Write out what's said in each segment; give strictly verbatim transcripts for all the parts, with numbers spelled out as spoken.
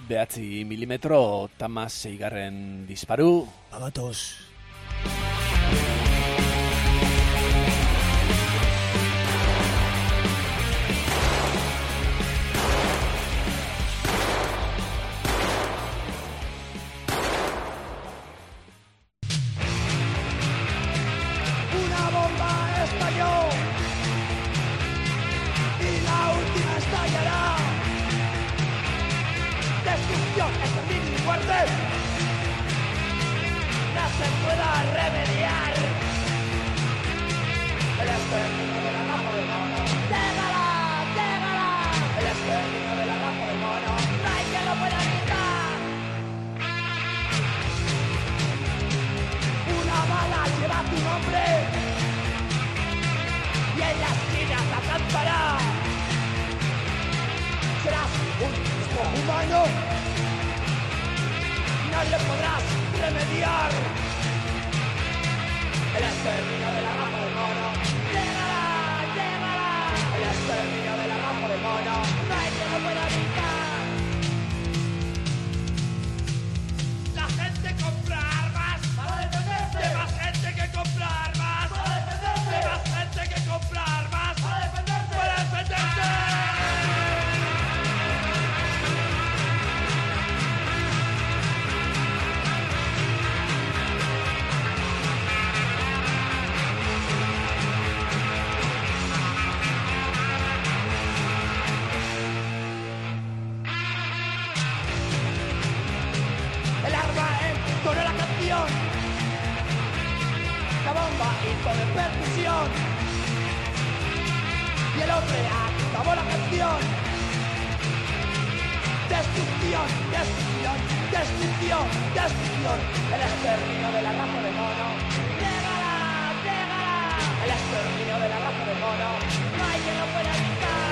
behatzi milimetro, tamaz seigarren disparu. Agatoz. Una bomba estalló y la última estallará. Destrucción, exterminio y muerte. No se pueda remediar. El exterminio de la raza del mono. ¡Llegala! ¡Llegala! El exterminio de la raza del mono. No hay quien lo pueda evitar. Una bala lleva tu nombre y en la esquina te cantará. Serás un monstruo humano, no le podrás remediar. El exterminio de la raza del mono. ¡Llévala! ¡Llévala! El exterminio de la raza del mono. No hay quien lo pueda evitar. La gente compra armas para defenderse. Hay más gente que compra armas para defenderse. Hay más gente que compra armas para defenderse. Para defenderse. El arma entonó la canción. La bomba hizo de percusión. Y el hombre acabó la canción. Destrucción, destrucción, destrucción, destrucción. El exterminio de la raza de mono. ¡Llegala! ¡Llegala! El exterminio de la raza de mono. No hay quien lo pueda evitar.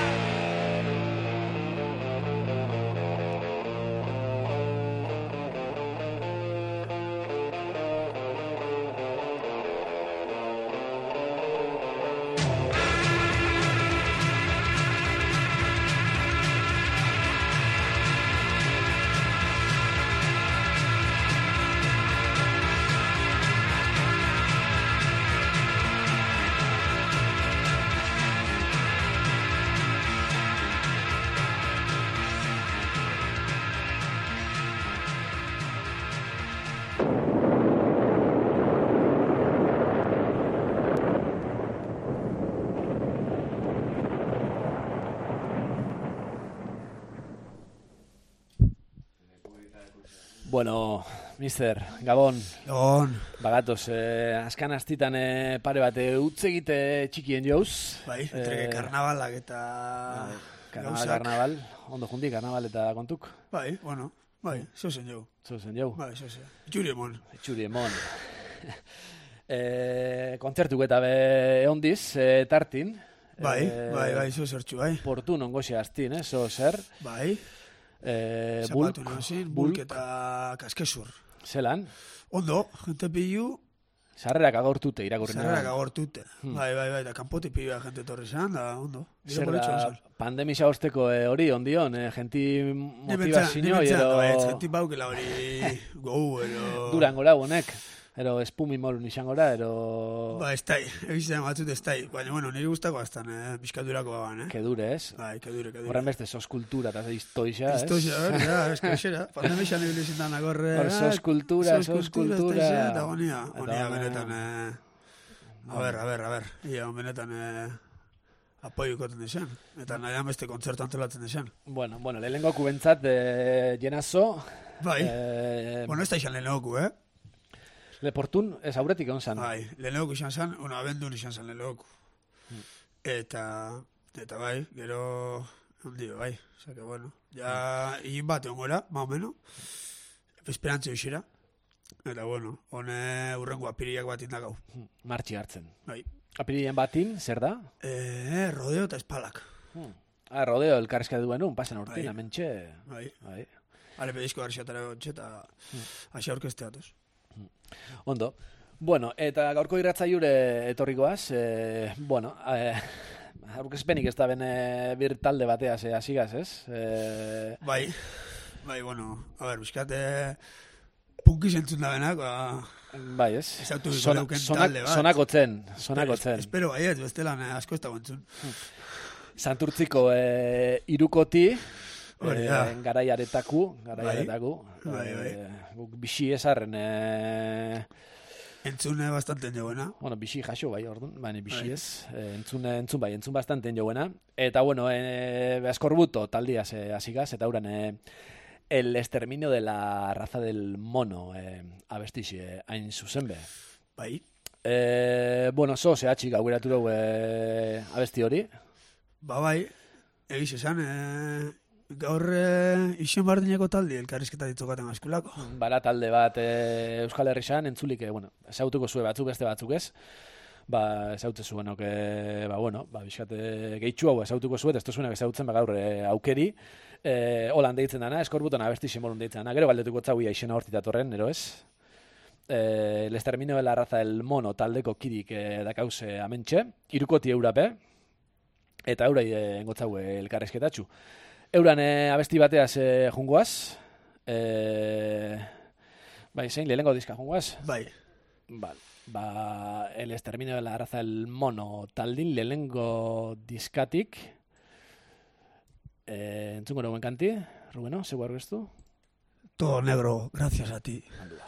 Bueno, mister, Gabon, Gabon. bagatoz, eh, azkan astitan eh, pare bat eh, utz egite txikien jouz. Bai, entreke karnabalak eta Karnaval, gauzak. karnaval, ondo junti, karnaval eta kontuk. Bai, bueno, bai, zozen jau. Zozen jau, Bai, zozen. Itxuri emon. itxuri emon. eh, kontzertuk eta be ondiz, eh, tartin. Bai, eh, bai, bai, zozertxu, bai. Portu nongoxe astin, eh, zo zer. Bai, Eh, bulk, zapatu nozin, bulk, bulk eta kaskezur. zelan, Ondo, gente pilu, sarrerak agortute irakurri zerrak agortute. Bai, bai, bai, da kanpote pilua gente torri zan, da, ondo. Gero Zer moletxo da, bezal. pandemia osteko eh, hori ondion, eh, genti motivazio, Ni ero bai, gente baukela hori gau, ero... durangora honek, ero espumi molun izangora, ero Ba, ez tai, egizten batzut ez tai. Baina, bueno, niri guztako aztan, eh, bizkadurako baban, eh? kedure, ez? Bai, kedure, kedure. Horren beste sos kultura eta iztoixa, ez? Estoia, hori da, eskasera. Pandemia nire zintan agorre. Hor, sos kultura, sos kultura. Eta honia, honia Eta benetan, eh... A ber, a ber, a ber. Ia, benetan, eh... apoiokoten desan. Eta nahian beste kontzertu antolatzen desan. Bueno, bueno, lehenengo kubentzat, eh, jenazo, Bai, eh, bueno, ez da izan lehenoko, eh? leportun, ez aurretik egon zan. Bai, lehenoko izan zan, una abendun izan zan lehenoko. Eta, eta bai, gero, ondio, bai. Osa que, bueno, ja, higin bat egon gora, ma o menos, esperantze hoxera. Eta, bueno, hone urrengo apiriak bat indakau. Martxi hartzen. Bai. Apirilien batin, zer da? Eh, rodeo eta espalak. Hmm. Ah, rodeo elkarrezka duenun, pasen urtin, Bai. amentxe. Bai. Bai. Ale pedizko garxiatara gontxe eta asia orkesteatuz. Ondo. Bueno, eta gaurko irratzaiure etorrikoaz, eh, bueno, eh, aurkezpenik ez da bene bir talde bateaz eh, asigaz, ez? Eh, Bai. bai, bueno, a ber, bizkate punki zentzun da benak, ba... Bai, ez? Ez autu Sona- leuken sonak- talde bat. Sonakotzen, sonakotzen. Espero baiet, bestelan eh, asko ez da gontzun. Santurtziko e, irukoti, Hori e, da. garaiaretaku, garaiaretaku. Bai, bai. E, guk bixi esarren, e, Entzune bastante joguena. bueno, bixi jaso bai, orduan, baina bixi Bai. ez, e, entzun, entzun bai, entzun bastante joguena. Eta, bueno, e, Askorbuto taldiaz e, asigaz, eta uran, e, el exterminio de la raza del mono, e, abestiz, e, hain zuzen be. Bai. E, bueno, zo, zehatxik aurreratu dugu e, abesti hori. Ba bai, egiz esan, eh, gaur eh, izen bardineko taldi elkarrizketa ditukaten askulako. Bara talde bat e, Euskal Herrian entzulik, e, bueno, ezautuko zue batzuk beste batzuk ez. Ba, ezautze zuenok, e, ba, bueno, ba, bizkate gehitxu hau ezautuko zuet, ez tozuenak ezautzen, ba, gaur e, aukeri. E, holan deitzen dana, Eskorbuton abesti simbolun deitzen dana, gero galdetuko txauia izena hortitatorren, nero ez? E, el exterminio de la raza del mono taldeko kirik e, dakauze amentxe, irukoti eurape, eta eurai e, engotzaue elkarrezketatxu. Euran e, abesti bateaz e, jungoaz, e, bai, zein, lehenengo diska jungoaz? Bai, Bal, ba, el exterminio de la raza del mono taldin lehenengo diskatik, e, entzungo nagoen kanti, Rubeno, zeu argeztu? todo negro, gracias a ti. Handua.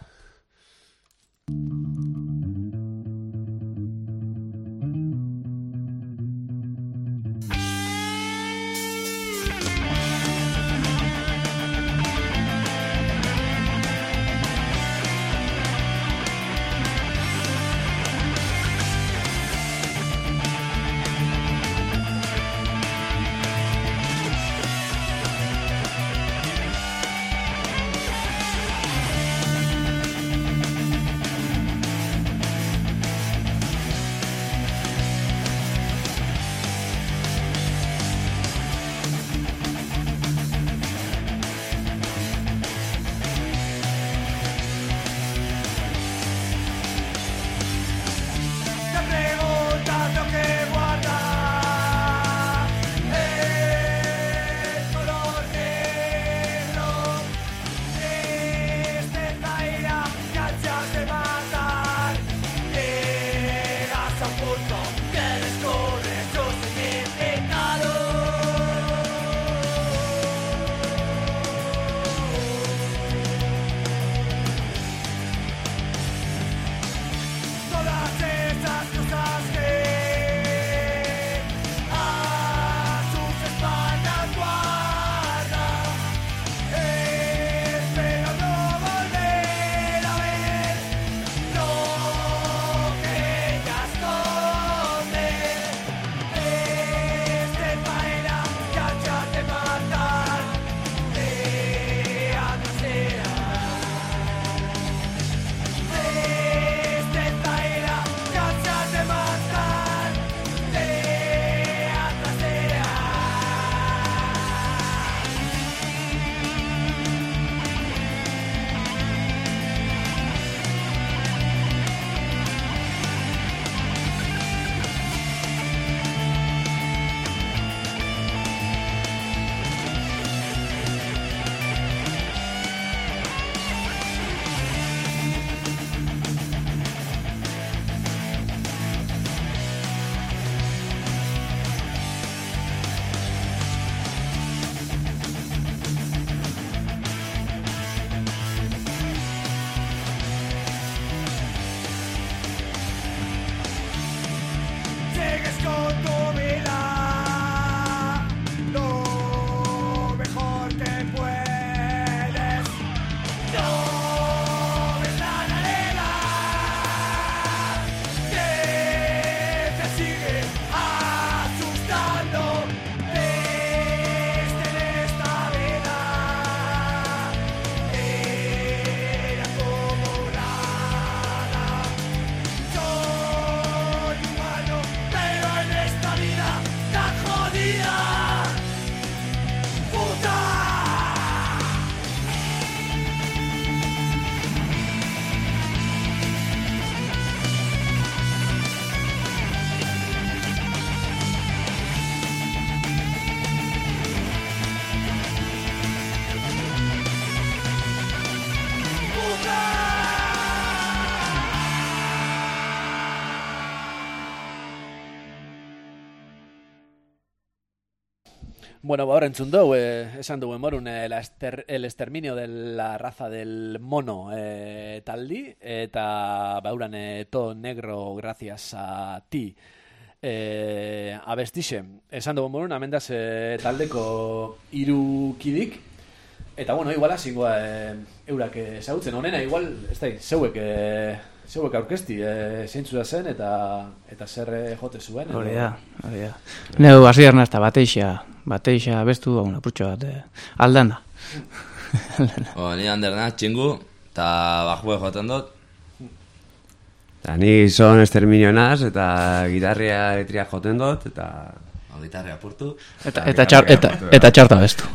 Bueno, ahora entzun dugu, eh, esan dugu morun, eh, la ester, el exterminio de la raza del mono eh, taldi, eta bauran eh, todo negro gracias a ti. Eh, abestixe, esan dugu morun, amendaz eh, taldeko hiru kidik, eta bueno, igual asingoa eh, eurak ezagutzen honena, igual, ez da, zeuek... Eh, Zeuek aurkesti, e, zeintzu da zen eta eta zer jote zuen. Hori da, hori da. Neu hasi ernazta bateixa, bateixa bestu un apurtxo bat eh, aldana. O, ni handerna, txingu, eta bajue joten dut. Eta ni son exterminio naz, eta gitarria elektria joten dut, eta... O, gitarria apurtu. Eta, eta, txar, eta, eta txarta bestu.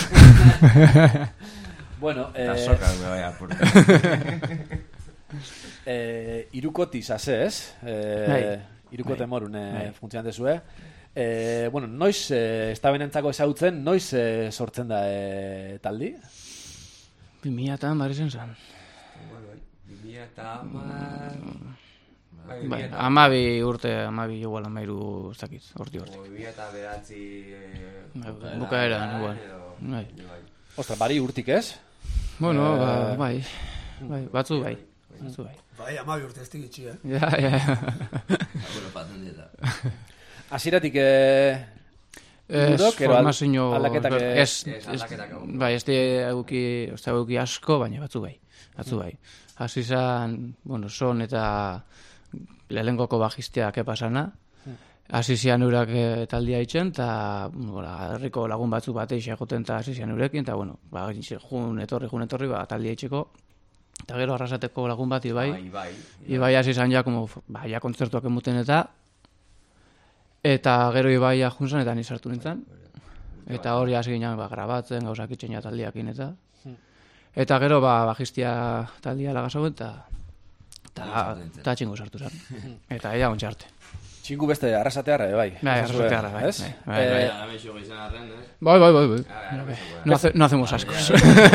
Bueno, eh... Eta sokak me bai apurtu. Eh, irukotiz haze, ez? Eh, irukote morun eh, funtzionante zue. Eh, bueno, noiz, eh, ez da benentzako ezautzen, noiz eh, sortzen da eh, taldi? Bimila eta hamar izan zen. Bimila eta hamar... Bai, amabi urte, amabi igual amairu ez dakit, horti horti. Bimila eta beratzi... Bukaeran, igual. Bai. Ostra, bari urtik ez? Bueno, ba, bai, bai, batzu bai. Batzu bai. Bai, amabi urte ez digitxi, eh? Ja, ja. Aguro paten dieta. Asiratik eh... Ez, formazio... Aldaketak... Ez, bai, ez di eguki, ez da eguki asko, baina batzu bai. Batzu bai. Hasi zan, bueno, son eta lehengoko bajistea kepasana. Hasi zian urak taldia itzen, eta herriko lagun batzu batei xagoten eta hasi zian urekin, eta bueno, ba, jun etorri, jun etorri, ba, taldia itxeko. Eta gero arrasateko lagun bat, Ibai. Ibai. Ibai hasi izan ja, como, ba, ja kontzertuak emuten eta eta gero Ibai junzan eta ni sartu nintzen. Eta hori hasi ginen ba, grabatzen, gauzak itxen ja taldiakin eta eta gero ba, bajistia taldia lagazago eta eta txingo sartu zen. Eta ella ontxarte. Txingu beste arrasatearra, bai. Bai, arrasatearra, bai. Ez? Bai, bai. Eh? Bai, bai, bai, bai. No, hace, no hacemos ascos.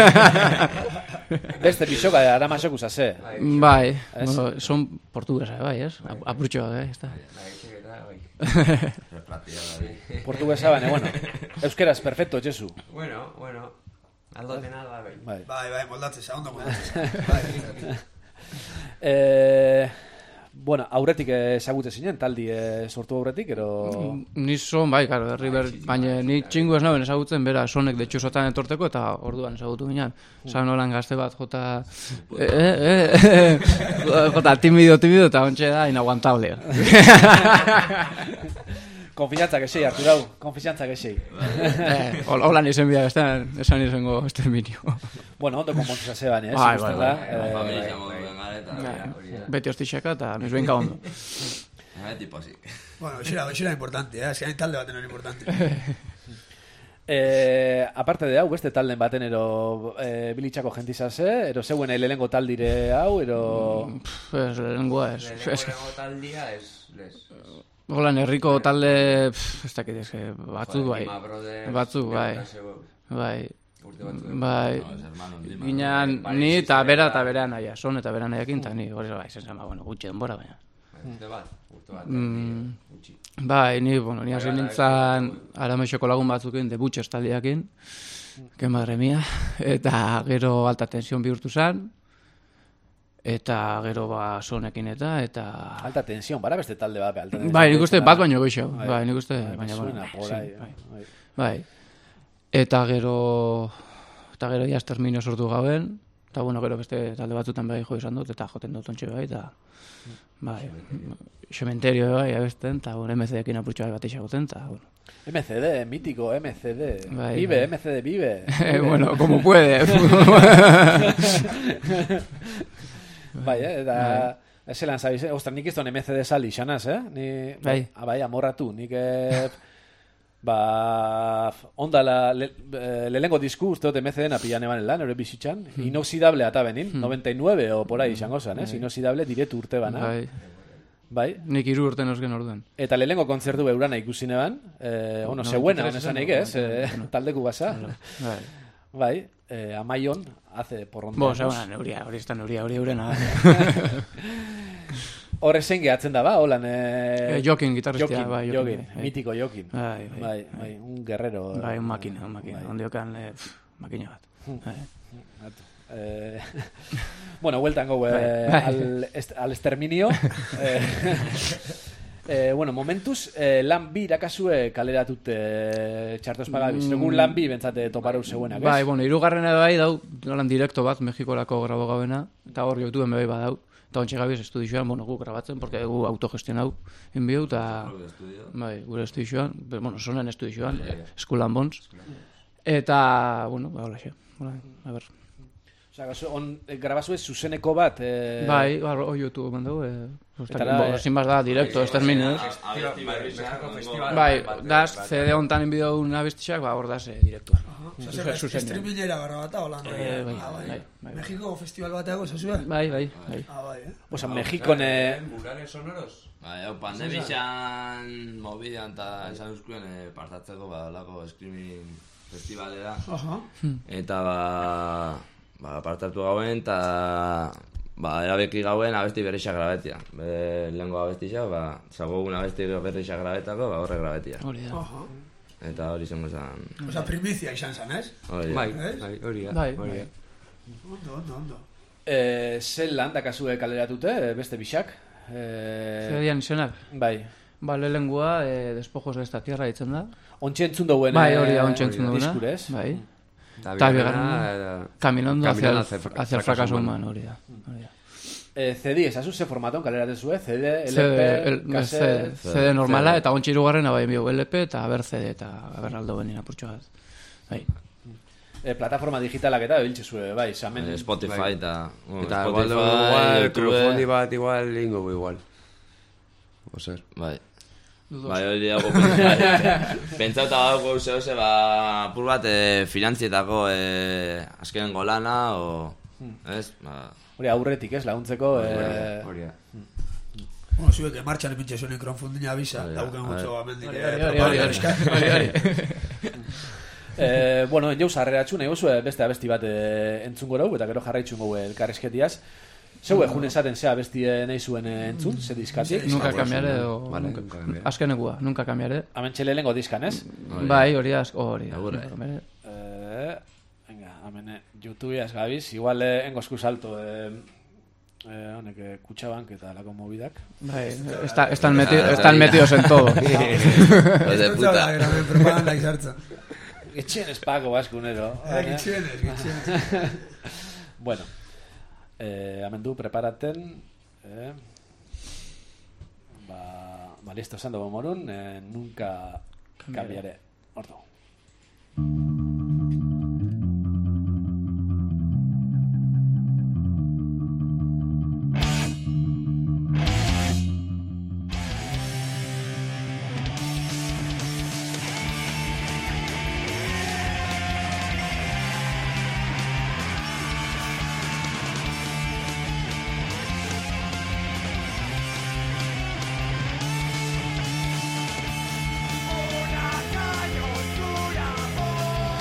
Beste pixoka, aramasok usase. Bai, bueno, son portuguesa, bai, ez? Apurtxoa, bai, ez da. Portuguesa, baina, bueno. Euskeraz, perfecto, Jesu. Bueno, bueno. Aldoten alda, bai. Bai, bai, bai moldatzeza, ondo moldatzeza. Bai, eh... Bueno, aurretik ezagute zinen, taldi eh, sortu aurretik, ero... Ni son, bai, karo, River, baina ni txingu ez naben ezagutzen, bera, sonek detxusotan etorteko, eta orduan ezagutu ginen. Zan holan gazte bat, jota... Eh, eh, eh, jota, timido, timido, eta ontsa da, inaguantable. Konfiantzak esei, Arturau, konfiantzak esei. Eh, holan izen bia, esan izango esterminio. Bueno, ondo konpontu zase bane, eh? Bai, bai, bai. Beti hostixaka eta mesbenka ondo. Beti posik. Bueno, xera, xera importante, eh? Eskain talde baten hori importante. Eh, aparte de hau, beste talden baten ero eh, bilitxako jentizase, ero zeuen lehengo taldire hau, ero... Ez, lehengoa ez. Lehengo taldia ez, les. Holan, herriko talde, ez dakit, ez, batzuk bai. Batzuk bai. Bai. Bai, ginean ni eta bera eta bera naia, son eta bera naiakin, eta ni hori bai, zen bueno, gutxe denbora, baina. Bai, ni, bueno, ni hasi nintzen Aramexoko lagun batzukin, debutxez taldiakin, que madre mía, eta gero alta tensión bihurtu zen, eta gero ba sonekin eta, eta... Alta tensión, bara beste talde bat, alta tensión. Bai, nik uste bat baino goixo, bai, nik uste, baina, bueno, bai. Eta gero eta gero ja exterminio sortu gaben, eta bueno, gero beste talde batzutan bai jo izan dut, eta joten dut ontxe bai, eta bai, Cementerio bai, abesten, eta bueno, M C D-ekin apurtxo bai bat isagoten, eta bueno. M C D, mítico M C D, bai, vive, bai. M C D, vive. Bueno, como puede. Bai, eh, eta... Ezelan zabiz, eh? Ostra, nik izton M C D sali xanaz, eh? Ni, bai. Bai, amorratu, nik... Eh, ba, onda la, le, lehengo disku uste dut M C D-na pilan eban lan, ere bizitzan, hmm. inoxidable eta benin, hmm. noventa y nueve o por ahí izango zen, eh? Inoxidable diretu urte bana. Bai. Bai. Nik hiru urte nosgen orduan. Eta lehengo kontzertu beurana ikusi neban, eh, bueno, no, zeuena, esanik ez, eh, taldeku basa. Bai. Bai, eh, Amaion, hace porronda. Bo, zeuena, neuria, hori ez da neuria, hori eurena. Horre zein gehatzen da, ba, holan... Eh, Eh, Jokin, gitarristia, Jokin, bai, Jokin, Jokin, bai. mitiko Jokin. Bai, bai, Bai, bai, un guerrero. Bai, un makina, un makina. Bai. Ondiokan, eh, pff, makina bat. Bai. Atu. Eh, bueno, hueltan gau eh, Bai. al, est, al exterminio. eh, eh, bueno, momentuz, eh, lan bi irakasue kaleratut eh, txartos pagabiz. Mm. Egun lan bi bentsate toparau zeuenak, ez? Bai, bueno, hirugarrena bai dau, lan direkto bat, Mexikorako grabo gauena, eta hor YouTubeen bai badau. Eta ontsi gabiz estudioan, bueno, gu grabatzen, porque gu autogestionau enbiu, eta... Bai, gure estudioan, bueno, sonen estudioan, eskulan bons. Eta, bueno, ba, hola xe. A ber. Osa, on, eh, grabazue zuzeneko bat... Eh, Bai, ba, o YouTube mandau, eh, Etara, sin más da, directo, exterminio. Bai, daz, C D hontan enbideu abestixak, ba, hor daz, eh, direktuan. Streamingera gara bat, hola. Eh, bai, bai, bai. Mexiko festival bateago, zazue? Bai, bai, bai. Ah, bai, eh? Osa, Mexikon... Eh, Murales sonoros? Bai, hau, pandemixan mobidean eta esan euskuen eh, partatzeko badalako screaming festivalera. Aha. Eta ba, ba partatu gauen eta ba, erabeki gauen abesti berrixak grabetia. Be, lehenko abestixak, ba, zagogun abesti berrixak grabetako, ba, horre grabetia. Hori da. Aha. Eta hori zengo zan... Osa, primizia izan zan, ez? Hori, Bai, Ez? bai, hori da. Bai, hori bai. da. Ondo, ondo, ondo. eh, zel lan dakazue kaleratute, eh, beste bixak. Eh, Zerdian izenak. bai. Ba, lehengua, eh, despojos de esta tierra ditzen da. Ontxe entzun dauen... Bai, hori da, ontsa entzun duena. Diskurez. Bai. Eta Eta bigarrena, bigarrena, eh, Caminando hacia el, Caminando hacia el hacia el fracaso fracaso humano. humano, hori da. Hori da. Eh, C D, esazu ze formaton kaleratezue? C D, L P, C D, el- kaset... C D normala, eta ontsa hirugarrena bai bio L P, eta aber C D, eta aber aldo benina purtsu bat. Bai. Eh, plataforma digitalak eta biltze zue, bai, samen... Eh, Spotify eta... bueno, Eta Spotify, igual, igual, YouTube, crowdfunding bat igual, ingo igual. Oser. Bai. Bai, hori dago pentsauta dago zeu ze, ba, apur bat eh, finantzietako eh, azkenen golana, o... Ez? Ba, Hori aurretik, ez, laguntzeko... Eh, Hori da. Bueno, zuek, martxan epintxe zuen crowdfundinga bisa, Hori da, dauken hori. gutxo amendik. Hori, hori, hori, hori, hori. eh, bueno, jau sarreratxu, nahi gozue beste abesti bat eh, entzun gorau, eta gero jarraitxun gau elkarrezketiaz. Zeu egun esaten zea abesti nahi zuen eh, entzun, ze diskatik. Nunca cambiaré, o... Vale, nunca- nunca cambiaré. Azkenekua, nunca cambiaré. Hemen txelelengo diskan, ez? Bai, hori da, hori da. Agurre. Nunca cambiaré. Eh, venga, hemen eh, YouTubea ez gabiz, igual eh, engo esku salto... Eh, eh, honek, eh, Kutxabank eta lako mobidak. Bai, está, están, meti, están metidos en todo. Hijos de puta. Graben propaganda izartza. Etxien espako baskunero. Eh, gitxenez, gitxenez. Bueno, eh, hemen du preparaten... Eh, ba, ba listo, esan dugu morun, eh, nunca cambiaré. Ordu. Una calle oscura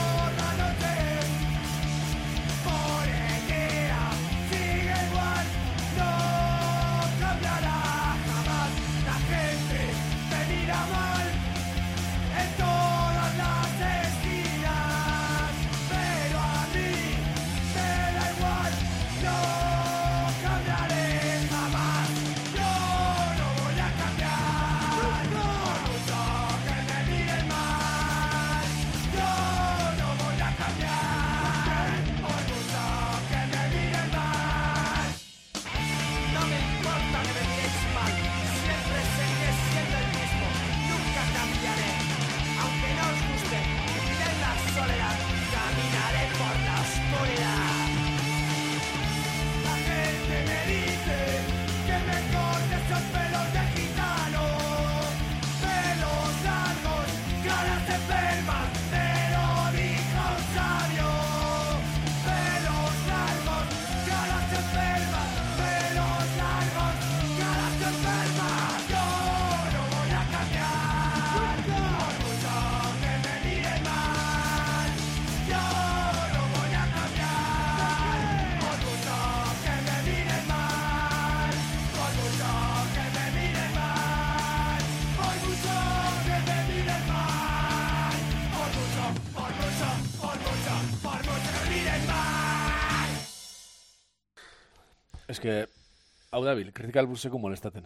Es que, hau da bil, Critical Blueseko molestaten.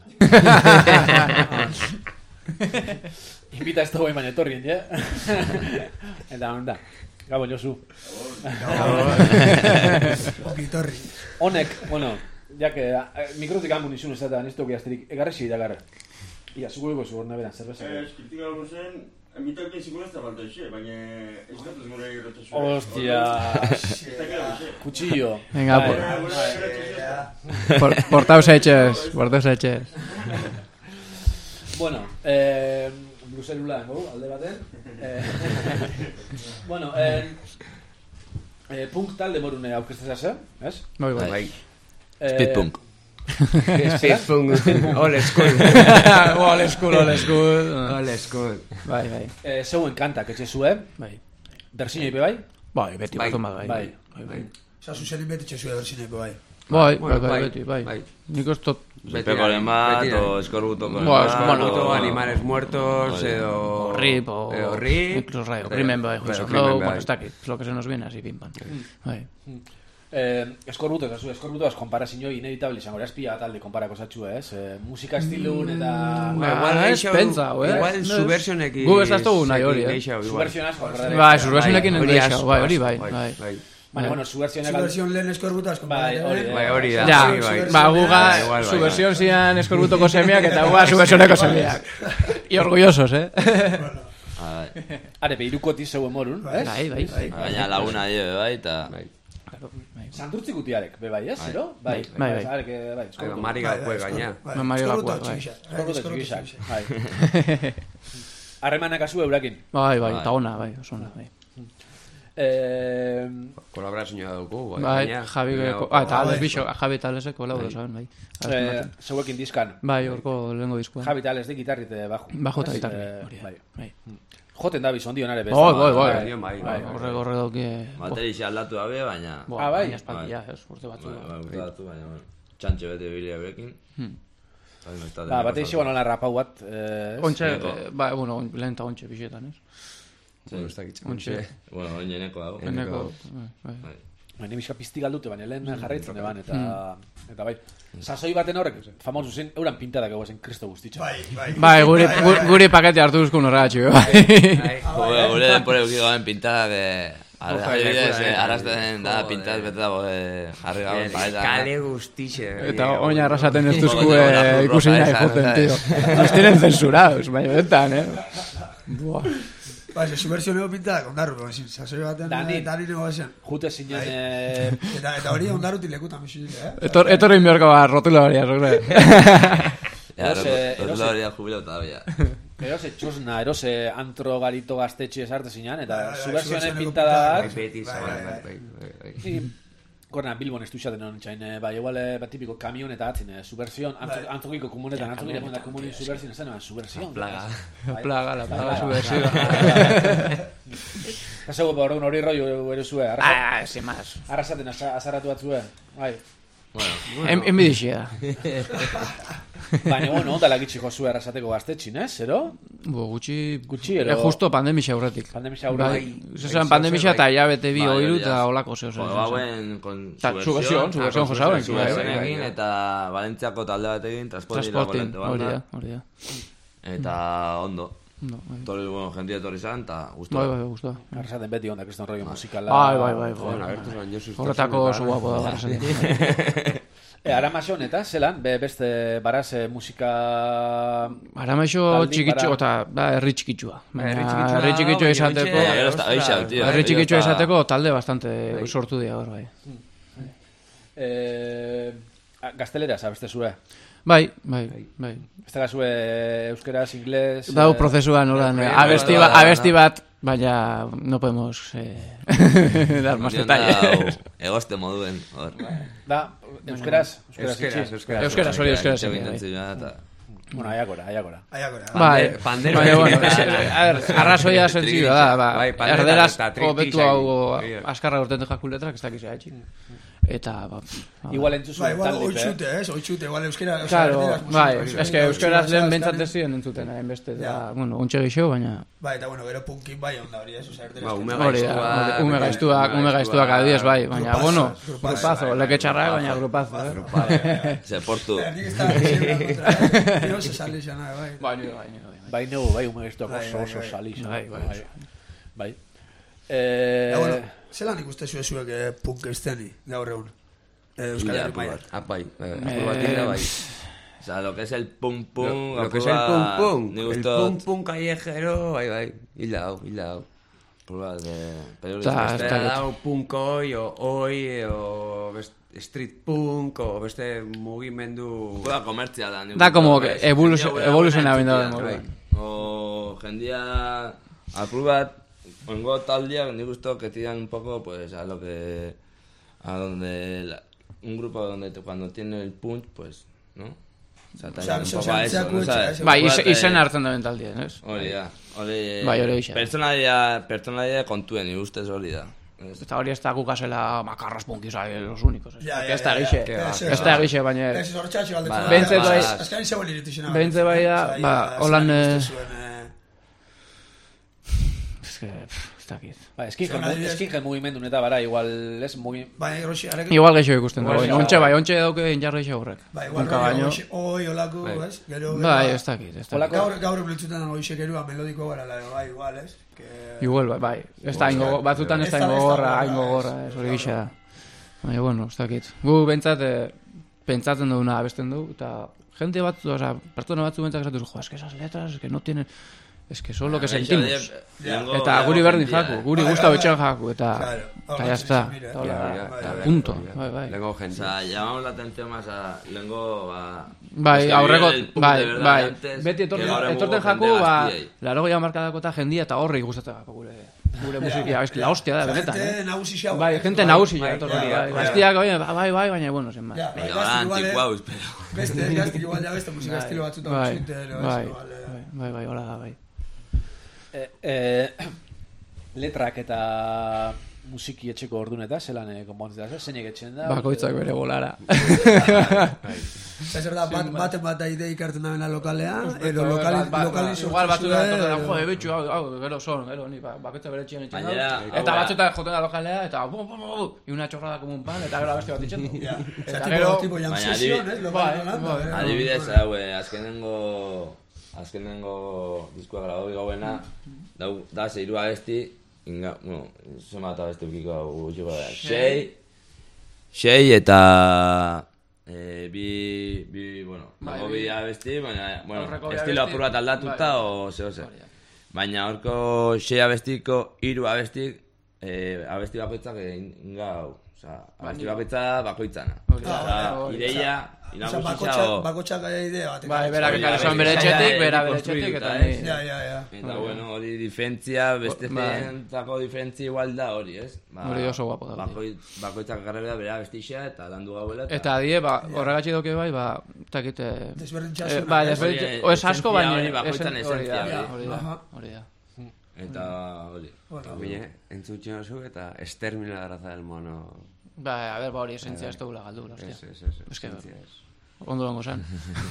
Invita ez da guai baina etorrien, ja? Eta, onda, gabo, Josu. Okitorri. Honek, bueno, ja que mikrotik hamun izun ez da, niztu asterik, egarresi dagarra. Ia, zuguliko zu horna beran, zerbeza. Ez, Critical Bluesen, emitak egin ez da falta eze, baina ez datuz gure erotxa zuen. Hostia, cuchillo. Venga, por, portaos hechos, portaos hechos. Bueno, eh, bluserula, go, alde baten. Eh, bueno, eh, eh, punk talde morune aurkezteza ze, ez? Bai, bai. Bai. Speed punk. Speed punk. All school. All school, all school. All school. Bai, bai. Eh, zeuen kantak etxe zue, Bai. bersinoi be bai? Bai, beti Bai. batun bat, bai. Bai. Bai, bai. Osa, zuzenin beti txezue bersineko bai. Bai, bai, Bueno, bai, bai, beti, bai. bai. Nik ez tot... Pekoren bat, beti- o eskorbutokoren Ba, bat, Eskorbuto, o- animales muertos, Bai. edo... Rip o... Edo rip. Incluso rai, Rimen bai, Pero José Rimen Flow, bai. bueno, ez dakit, es lo que se nos viene, así, pim, pam. Bai. Eh, eskorbuto, eta zu eskorbutoaz konparazioi inevitable izango, espia talde konparako zatxu, ez? Eh, musika estilun eta... Ba, Igual ez geixo- pentsau, eh? Igual Ez. subversionekin... Gu ez daztugu nahi hori, eh? Su versión asko, verdad? Bai, subversionekin Bai, hori endeixau, asko, bai, hori asko, bai, bai, bai. bai. Baina, bueno, su versión... Su versión lehen eskorbutas, Bai, hori da. Bai, hori da. Ja, bai, bai. ba, guga, Bai, igual, su bai, versión zian eskorbutuko semiak eta guga su versioneko semiak. I orgullosos, eh? Ah, bai. Are, behirukotiz zeuen morun, ez? Bai, bai, bai. Baina laguna dio, bai, eta... Bai. Santurtzik utiarek, be bai, ez? Zero? Bai, Bai, bai. Are, que, bai, Bai, eskorbuto. Mari gaukue gaina. Mamari gakoa, bai. Eskorbuto txikisak, bai. Harremanak azu eurakin. Bai, bai, Bai. eta ona, bai, oso ona, bai. Eh, Kolaborazioa dugu, Bai, gaina. Javi, Gaina- ah, eta Alex bai. Bixo, Javi eta Alexek kolaboro saben, bai. eh, zeuekin diskan. Bai, horko lehengo diskuan. Javi tales de gitarrite bajo. Bajo eta Ez? gitarri, Eh, hori da. bai. Bai. Joten da bizon dionare beste. Bai, bai, bai. Bai, bai, Bai, bai. Horrek horrek dauki... Baterixa aldatu gabe, baina... Ah, bai? Baina espaldia, ez, urte batzu. Bai, bai, urte batzu, baina, bueno, txantxe bete bilia berekin. Hmm. Bai, no está de Ba, la bate cosa. iso nola rapau bat. Eh, ez? Ontxe, Neko. eh, bai, bueno, on- lehen eta ontxe bixetan, ez? Bueno, ez dakit. Ontxe, Bueno, oineneko dago. eneko... bai, bai. Baina bizka pizti galdute, baina lehen jarraitzen eban, eta... Eta bai. Sasoi baten horrek, famosu zen, euran pintadak egoazen kristo guztitxa. Bai, bai. Bai, guri, gu- guri pakete hartu duzkun horregatxo, bai. Gure, gure denpore euki gaben pintada, que... Ojalá, Adibidez, joder. arrasten da Joder. pintaz bete dago, eh, jarri gaben paleta. Kale guztixe. Eta oina arrasaten ez duzku Joder, eh, joder, ikusi joder, nahi joder, joten, joder. tío. Nos tienen censurados, baina betan, eh? Buah. Bai, ze, su versión ego pintak ondarru, bai, zin, sasoi baten, Dani. eh, Dani nego zen. Jute zinen... Eh, Eta, eta hori ondarrutik lekutan bizi, eh? Etor, etorri inbiorko ba, rotula hori, azokre. Ja, Erose- rotula hori da jubileu eta bia. erose txosna, erose antro garito gaztetxe esarte zinan, eta Bai, bai, su bai, versionen subversioneko pintadak... pintadak. Beti, Bai, zabal, bai, bai, bai, bai. I, Gorna, Bilbon estu xaten hon txain, eh, bai, igual, eh, bat tipiko kamion eta atzin, eh, subversion, antzo, Bai. antzokiko komunetan, antzokiko komunetan komunin subversion, ez da, subversion. Plaga. Bai. Plaga, la plaga Bai, subversiva. Eta zego, ba, horregun hori rollo ere zue, arrasa- Ah, sin más. arrasaten asa- azarratu batzue, bai. En, enbidixia. Baina, bueno, onda lagitxi jozue arrasateko gaztetxin, ez, zero? Bo, gutxi... Gutxi, ero- Eh, justo pandemia aurretik. Pandemia aurretik. Bai, zesan pandemia eta ja bete bi Bai, oiru hori da. eta olako zeo zen. Jo, bauen, con Ta, subversión, subversión josauen. Su egin, eta Valentziako talde bat egin, transportin Transportin, hori da, hori da. Eta ondo. No, bai. Torri, bueno, jentia etorri zan, eta guztu. Bai, bai, guztua. Arrasaten beti onda, kriston rollo musikala. Bai, bai, bai, Joder, bai. agertu zuen Josu. Horretako oso guapo da barrazen. E, Aramaxon eta, zelan, be, beste baraz eh, musika... Aramaixo Taldin txikitxo, bara- eta da herri txikitsua. Baina Herri txikitsua herri txikitsua baina izateko... ontxe- Baina gero ez da geixau, tio. Herri txikitsua Gero ez da- izateko talde bastante sortu dira hor, bai. Eh, gaztelera, zabeste zue. Bai, bai, bai. Ez da zue euskeraz, ingles... Dau eh, prozesuan horan, bai, abesti, bai, ba, bai, abesti bat, baina no podemos eh, dar más Dion da, detalles. Egoste moduen, hor. Da, euskeraz, euskeraz, Euskeraz, itxi. euskeraz. Euskaraz, hori euskaraz. Txego bai. intentzioa, eta... Bueno, aiakora, aiakora. Aiakora. Bai, Pandero- baina, bueno, pandero- es- a ver, arrazoia sentzioa da, ba, Bai, pandero erderaz eta hobetu trikitxa hau egin. askarra urten jakun letrak, ez dakiz ehatxik. eta ba, Igual entzuzu Ba, igual taldik, eh? oitzute, ez? Oitzute, igual euskera... Claro, bai, eske euskaraz lehen bentsat bentsat ez ziren entzuten, hain beste, da, bueno, ontxe geixo, baina... Bai, eta bueno, gero punkin bai onda hori, ez? Osea, erderaz... Ba, ume Hori da, ume gaiztuak, ume gaiztuak adibidez, bai, baina, bueno, grupazo, leke txarrak, baina grupazo, eh? Se portu. Nik ez da, kontra, nio se sale xana, bai. Bai, nire, bai, nire, bai. Bai, neu, bai, ume gaiztuak Bai, oso bai, oso bai. salix. Bai, bai. Bai. Eh, Ja, bueno, zelan ikuste zuen zuek eh, punk eizteni, gaur egun? Eh, Euskal Ya, Herri mailan. pues, Ah, bai, bai, Eh, apur bat dira, bai. O sea, lo que es el pum pum... Lo, lo que es el pum pum, Ni el gustot... pum pum callejero, bai, bai, hila hau, hila hau. Apur bat, de... Pero Ta- Beste ez dakit. dau punk oi, o oi, o best, street punk, o beste mugimendu... Pueda komertzia da. ni Da gustot, como bai. evoluzio- Jendia evoluziona buena binda entzutia, denbora. bai. O jendia... Apur bat, ongo taldiak, ni gustó que tiran un poco, pues, a lo que... A donde... la- un grupo donde te- cuando tiene el punch, pues, ¿no? O sea, O sea, un o poco sea, a eso, zeak ¿no utxa, sabes? ez? Bai, Apur iz, bat, eh, izen hartzen da bentaldien, ez? Hori da, hori... Bai, hori gisa. Pertsonaia, pertsonaia kontuen, ni ustez hori da. Eta hori ez da gukasela makarras punkis los únicos. Ez Ja, ja, Ez da ja, gixe, ja. ez da gixe, baina... Ez ez hortxatxe galdetzen. Ba, da. Behintzat bai- Azkari zegoen iritixena. Behintzat bai da, Osea, ba, ia, holan, zelan eh, ikusten zuen, eh, Ez que, pff, ez dakit. Ba, skinhead, Zona adibidez- skinhead mugimendun eta bara, igual, ez, mugi... Bai, Roxi, arek... Igual geixo ikusten da, Igual baina geixo, ontxe bai, bai. ontxe dauke injar geixo horrek. Bai, igual Punka baino. Roxi, oi, olako, Bai. ez? Gero, Bai, gero, ez dakit, ez Holako- dakit. Gaur, gaur blitzutan goixe gerua melodiko gara, la, bai, igual, ez? Que... Igual, bai, bai. Ez da ingo, batzutan ez da Ez da- ingo ez da gorra, gogorra, ingo gorra, ez. ez hori gisa da. Baina, bueno, ez dakit. Gu bentsat, eh, pentsatzen duguna abesten du, eta gente bat, oza, pertsona batzu bentsat esatu, jo, es que esas letras, es que no tienen... Es que son lo que sentimos. Eta guri berdin jaku, guri Bai, gusta bai, betxean bai. jaku, eta... Claro. Eta ya está. Mira, Eta hola, bai, Ja, bai, ja, bai. punto. ja. Bai, bai. Lengo O gente. sea, llamamos la atención más a lengo, ba... Bai, los que aurreko, viven el punk bai, de verdad bai, antes, beti que etorten, gaur egungo etorten jaku, jende ba, gaztiei. laro gehiago markadako eta jendia eta horri gustatzen jako gure, gure musikia, eski, la hostia da, benetan, Gente eh? nagusi xau. Bai, ez? gente nagusi ja, bai, etorri, bai, bai, bai. gaztiak, bai, bai, bai, baina, bueno, zen ba. Ja, bai, Venga, gaztik ahora igual, eh, anticuaus, pero... Beste, gaztik igual ja beste musika Bai, estilo batzutan bai, utxinten, ez? bai, Igual, eh, bai, bai, bai, hola da, bai. Eh, eh, letrak eta musiki etxeko ordun eta zelan eh, konpontzea, ze? Zeinek etxen da? Bakoitzak bere bolara. Osea, zer da, bat, baten bat aide ikartzen dabena lokalea, edo lokali, Bat- bat- lokali Igual batzutan sortu etortzen da, zuen, jo, ebitxu, hau, hau, gero son, gero, ni, ba- bakoitza bere txian etxen Baina, da. hau Eta da. batzutan joten da lokalea, eta bum, bum, bum, bum, y una chorrada como un pan, eta gero abesti bat itxen du. Ja, osea, Eta tipo, gero, tipo jam Baina, session, adibi- ez? bai, Lokali bai, gero. Adibidez, hau, eh, azkenengo... Azkenengo diskoa grabatu gauena, da, da zeiru abesti, inga, bueno, zema eta abesti bukiko gutxiko da. Sei, sei eta... Eh, bi, bi, bueno, Bai, dago bi- bi abesti, baina, bueno, Aurreko bi estilo abesti- apur bat aldatuta, bai. o zeo ze. Hori da. Baina horko sei abestiko, hiru abestik, eh, abesti bakoitzak inga hau. Osa, abesti bakoitza bakoitzana. Hori da, Osa, hori da. ideia, Osea, inagusitza, bakotxak, o... bakotxak gaia idea bat. Bai, ekartzen berak zuen. ekarri zuen bere Hori da, etxetik, hori bera da, bere etxetik, eta konstruituta, ni... ez? Ja, ja, ja. Eta, bueno, hori diferentzia, beste Bai. zentzako diferentzia igual da hori, ez? Ba, Hori oso guapo da, Bakoi, bakoitzak garrera bera bestixa eta landu gauela. Eta die, ba, horregatxe doke bai, ba, takite... Desberdintasuna, Eh, Ba, ez? desberdin... Hori, O es asko, baina... esentzia hori, bakoitzan esen- hori da, esentzia hori. hori da, Aha. hori da. Eta, hori. Bueno, Bine, entzutxen oso eta extermina da raza del mono. Ba, a ver, ba, hori esentzia ez dugula galdu, hostia. Ez, ez, ez. Es que- esentzia ez. Ondo dongo zen.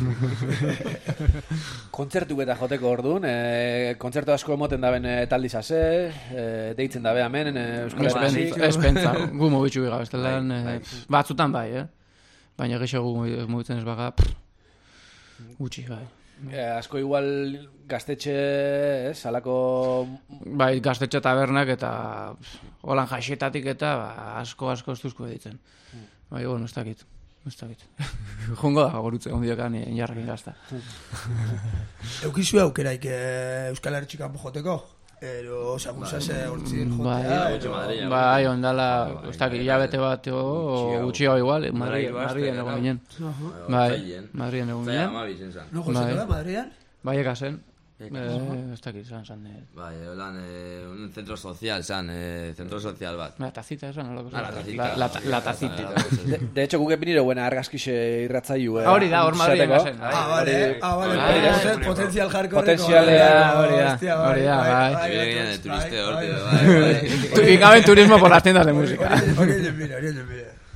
Kontzertu eta joteko orduan, e, kontzertu asko emoten daben e, taldizaze, e, deitzen dabe hemen, e, Euskal Ez Herri. pentsa, ez pentsa, gu mugitxu biga, bestelan, Bai, bai. eh, batzutan bai, eh? Baina geixo gu mugitzen ez baga, pff, gutxi, bai. E, asko igual gaztetxe, ez, alako... Bai, gaztetxe tabernak eta pff, holan jaixetatik eta ba, asko asko estuzko editzen. Bai, bueno, ez dakit. Ez dakit. Jungo da, gorutze, ondiokan injarrekin gazta. Eukizu aukeraik eh, Euskal Herri txikan joteko? Ero, osea, guzase hortzin Bai, jotea, gutxi edo... Madrilen. bai, ondala, ez dakit, hilabete bat o, o gutxio igual, Madri, Madrid, Madrien egon ginen. Aha. Bai, Otsailean. Madrien egon Zaila ginen. amabi zen zan. No, Jose, Bai. nola, Madrian? Bai, ekasen. Eh, ez dakit, zan, zan. eh. Bai, holan, eh, un centro social, zan, eh, centro social bat. La tacita esa, no lo que Ah, la tacita. La, la, la tacita. De, de hecho, guke piniro buena argazkixe irratzaiu. Eh, Ah, hori da, hor Madrien zateko. gazen. Ah, vale, ah, vale, Bai, poten- bai. potenzial hardcore. Potenzialea, hori da, hori da, bai. Viene ginen de turiste horte, bai. bai, bai. Tu- Ingaben turismo por las tiendas de música. Hori egin mire, hori egin mire.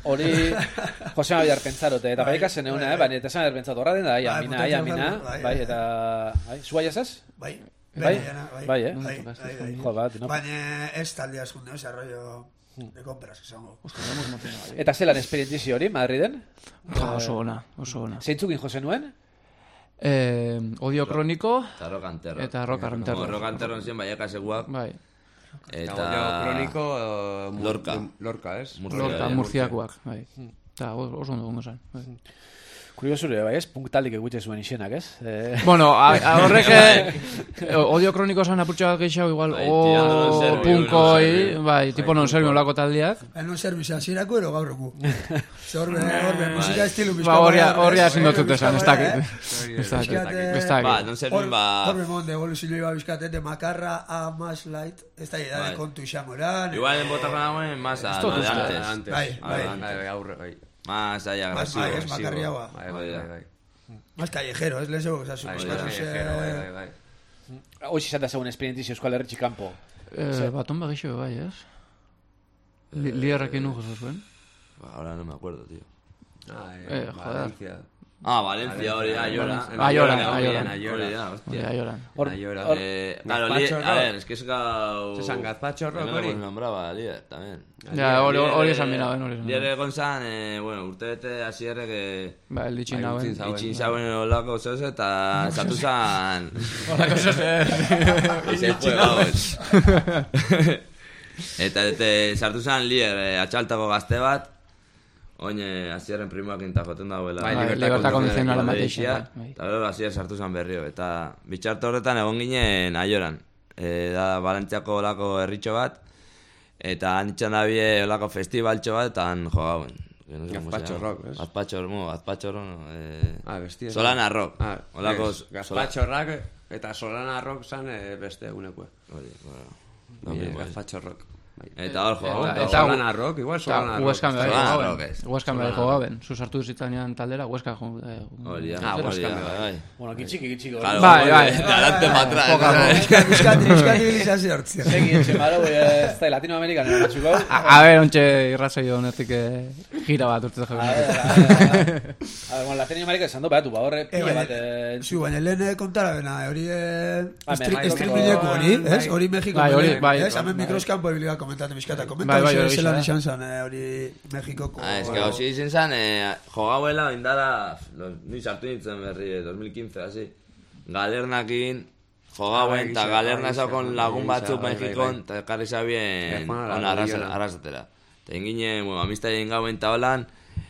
hori Jose Mabiar pentsarote, eta bai ikasen euna, eh, baina eta esan erpentsatu horra den da, ai, amina, ai, amina, bai, eta, bai, zua jasaz? Bai, bai, bai, eh? Bai, bai, jo, bat, no? Baina ez talde askunde, ose, arroio de compras, esango. Eta zelan esperientizio hori, Madriden? Oso ona, oso ona. Zeintzukin Jose nuen? Eh, Odio Kroniko Eta Rock and Terror. eta Rock and Terror. Rock and Terror zien baiaka seguak. Bai. Eta Kroniko Lorca. Lorca, ez? Lorca, Murciakoak, bai. Eta oso ondo gongo zen. Kuriosure, bai, ez? Punk taldik egutxe zuen izenak, ez? Eh... Bueno, a, a horrek eh, Odio Kroniko zan apurtxa bat gehiago igual Bai, o tirando non serbio, punkoi, non serbio. bai, tipo non serbio olako taldiak. Non servizia zirako ero gaur egu. Zorbe, horbe, musika estilu Ba, horria, horria ezin dut esan, ez dakit. Ez dakit, ez Ba, dakit. non zerbin, ba... Horbe monde, evoluzio iba bizkate, de makarra a más light, ez da idea de kontu isamoran. Igual en botako nagoen, más a lo de antes. Bai, bai. Bai, aurre, bai. Más allá agresivo. Bai, ez makarria ba. Bai, bai, bai. Más callejero, ez lezo, oza, su Bai, eskatuz... bai, bai. Hoxe izan da zegoen esperientizio Euskal Herritxi kanpo. Eh, baton bagixo bai, ez? Li- Liarrekin nu jozo zuen. Ahora no me acuerdo, tío. Ah, Eh, joder. Valencia. Ah, Valencia, hori, Ayora. Ayoran, Ayoran, Ayoran. Ayoran. Hori da, hostia. Hori aioran. Hor, Ayora. hor, Eh, claro, li- Gazpacho a rock. ver, es que es gau... Zesan gazpacho rock, No lo hori. nombraba, líder, también. Ja, hori hori esan bina, ben, hori esan Líder bina. egon zan, eh, bueno, urte bete hasierrek eh, Ba, el ditxin Bai, nauen. utzin zauen. itxin zauen olako zeus eta sartu zan... Olako zez, Ese fue, vamos. Eta eta sartu zan líder, eh, atxaltako gazte bat, oin eh, hasierren primoak inta joten dagoela. Bai, Bai, libertad libertad condicional condicional Malaysia, mateixa. Bai. eta gero hasier sartu zan berrio. Eta bitxarte horretan egon ginen Aioran. E, da Valentziako olako herritxo bat, eta han itxan dabie olako festivaltxo bat, eta han jogauen. Que no sé cómo se Gazpacho llama. rock, ez? Gazpacho, no, gazpacho rock, no. Eh, Ah, bestia. Solana rock. Ah, Olako... ez, Gazpacho rock eta Solana rock zan eh, beste egunekue. Hori, bueno. No, Lo mismo, eh. Gazpacho rock. Bai. Eta hor jogauen. Eta- Eta Solana rock, igual Solana Eta rock. Hueskan bai Solana jogaben. rock ez. Hueskan bai Solana jogaben. Zu sartu zitanean taldera, Hueska jo... eh, Hori da, Ah, hori Huescan, da, bai. bai. bueno, kitxiki, kitxiki. Claro, Bai, bai. De adelante para atrás. Bizkati, bizkati, bizkati bilizazio hortzia. Segi, etxe malo, ez da, Latinoamerikan eratxuko. A, a ver, ontxe irrazoi honetik eh, gira bat urte A jo. ver, a ver, a ver, bueno, Latinoamerikan esan du behatu, ba, horre pila baina- bat... eh, Zu, baina lehen kontara bena, hori eh, Ah, estri- Mexiko- streamingeko hori, bai. ez? Hori Mexiko, Bai, hori, bai. ez? Hemen mikroskampo ebiliga komentatu bizkata, komenta Bai, bai, hori hori zelan da. izan zen, eh, hori Mexikoko... Ah, es que hausi izen zan, eh, jogauela indara, ni sartu nintzen berri, dos mil quince, así. Galernakin, jogauen, eta Ah, bai, galerna gisa, zaukon bai, lagun gisa, batzuk bai, bai, Mexikon, bai. eta karri zabien, Eh, Juan ona Arabiola. arrasatera. Eta ingine, bueno, amistaien gauen eta holan,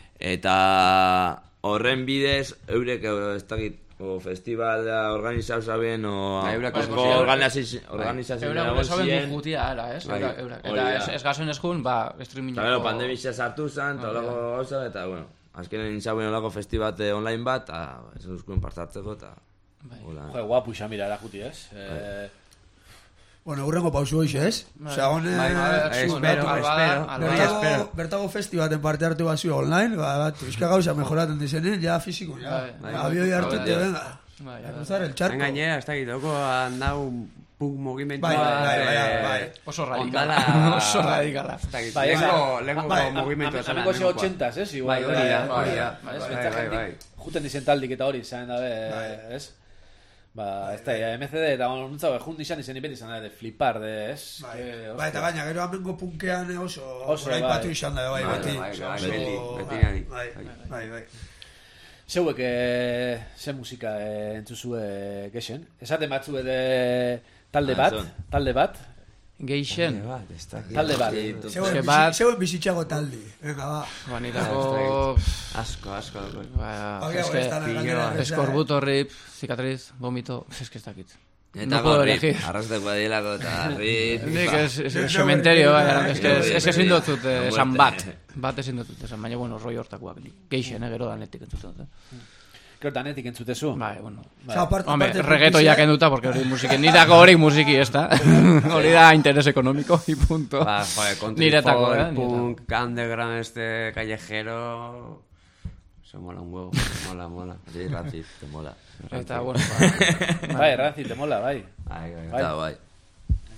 eta horren bidez, eurek, eh, ez dakit, o festivala organizau zabien, o Bai, eurek asko organizau- organizazio organizazio Eura gure saben bujutia, ara, ez? Bai, Eurak, eurak. hori Eta da. ez, ez gazoen eskun, ba, streaming... Eta gero, pandemia sartu zen, eta Hori da. olako gauza, eta, bueno, azkenen zauen olako festibate online bat, eta ez duzkuen partartzeko, eta... Bai. hola. Jo, guapu isa mira erakuti, ez? Eh, Bueno, urrengo pausu hoxe, ez? Osea, hone... Bai, bai, zu, espero, bertu- espero, Alba, Bertago, espero. bertago festi baten parte hartu bazio online, ba, bat, bizka gauza mejoraten dizenen, ja fiziko, ja. Bai, bai. Abioi hartute, Bai, venga. Bai, A bai. cruzar el charco. Gainera, ez dakit, doko handau punk mugimentua. Bai, bai, bai, eh, bai. Oso radikala. Ondala... Oso radikala. Ez dakit, Bai, ez lehengo, da- lehengo bai, mugimentua am- zela. Amengo ze lehengokoa. ochentas, ez? Igual, Bai, hori da, eh, hori da. bai, ez, Bai, pentsa bai, jentik bai. Juten dizen taldik eta hori izan dabe, ez? Ba, ez da, M C D eta nuntza, jun izan izen ibeti izan da, de flipar, de, ez? Bai, Que, bai, eta hostia. gaina, gero amengo punkean oso, Oso, goraipatu bai. izan da, bai, Bai, beti. bai, Oso- bai, oso- beti, beti bai, nari. bai, bai, bai. Zeuek, eh, ze musika eh, entzuzue gexen? Esaten batzu de talde Ah, bat, son. talde bat, Geixen. talde bat. Zeuen Ze bizi- bat- zeuen bizitxago taldi. Venga, ba. Banitako... Asko, asko. Ba, Hori es hau que... ez da pilloa. galdera, ez da, eh? Eskorbutorri, cicatriz, vomito... Es que ez dakit. Eta No puedo gorri, elegir. arrasteko adilako, eta rip... Nik ez, ez, No, ez cementerio, no, bai, no, ez que no, ez no, ez ezin no, dut no, esan no, bat. no. Bat ezin dut esan, baina, bueno, roi hortakoak. Geixen, eh, gero danetik entzuten dut. eh. Gero danetik entzutezu. Bai, bueno. Osea, aparte- Hombre, aparte reggaeto punkizia- ya kenduta, porque hori musiki, nirako hori musiki, ez da? Hori da interés económico, y punto. Ba, joder, country Niretako, folk, eh, punk, underground, este callejero... Eso mola un huevo, mola, mola. Sí, Rancid, te mola. Eta, bueno, ba, Bai, Rancid, te mola, bai. Ai, bai, bai. Bai. Eta bai.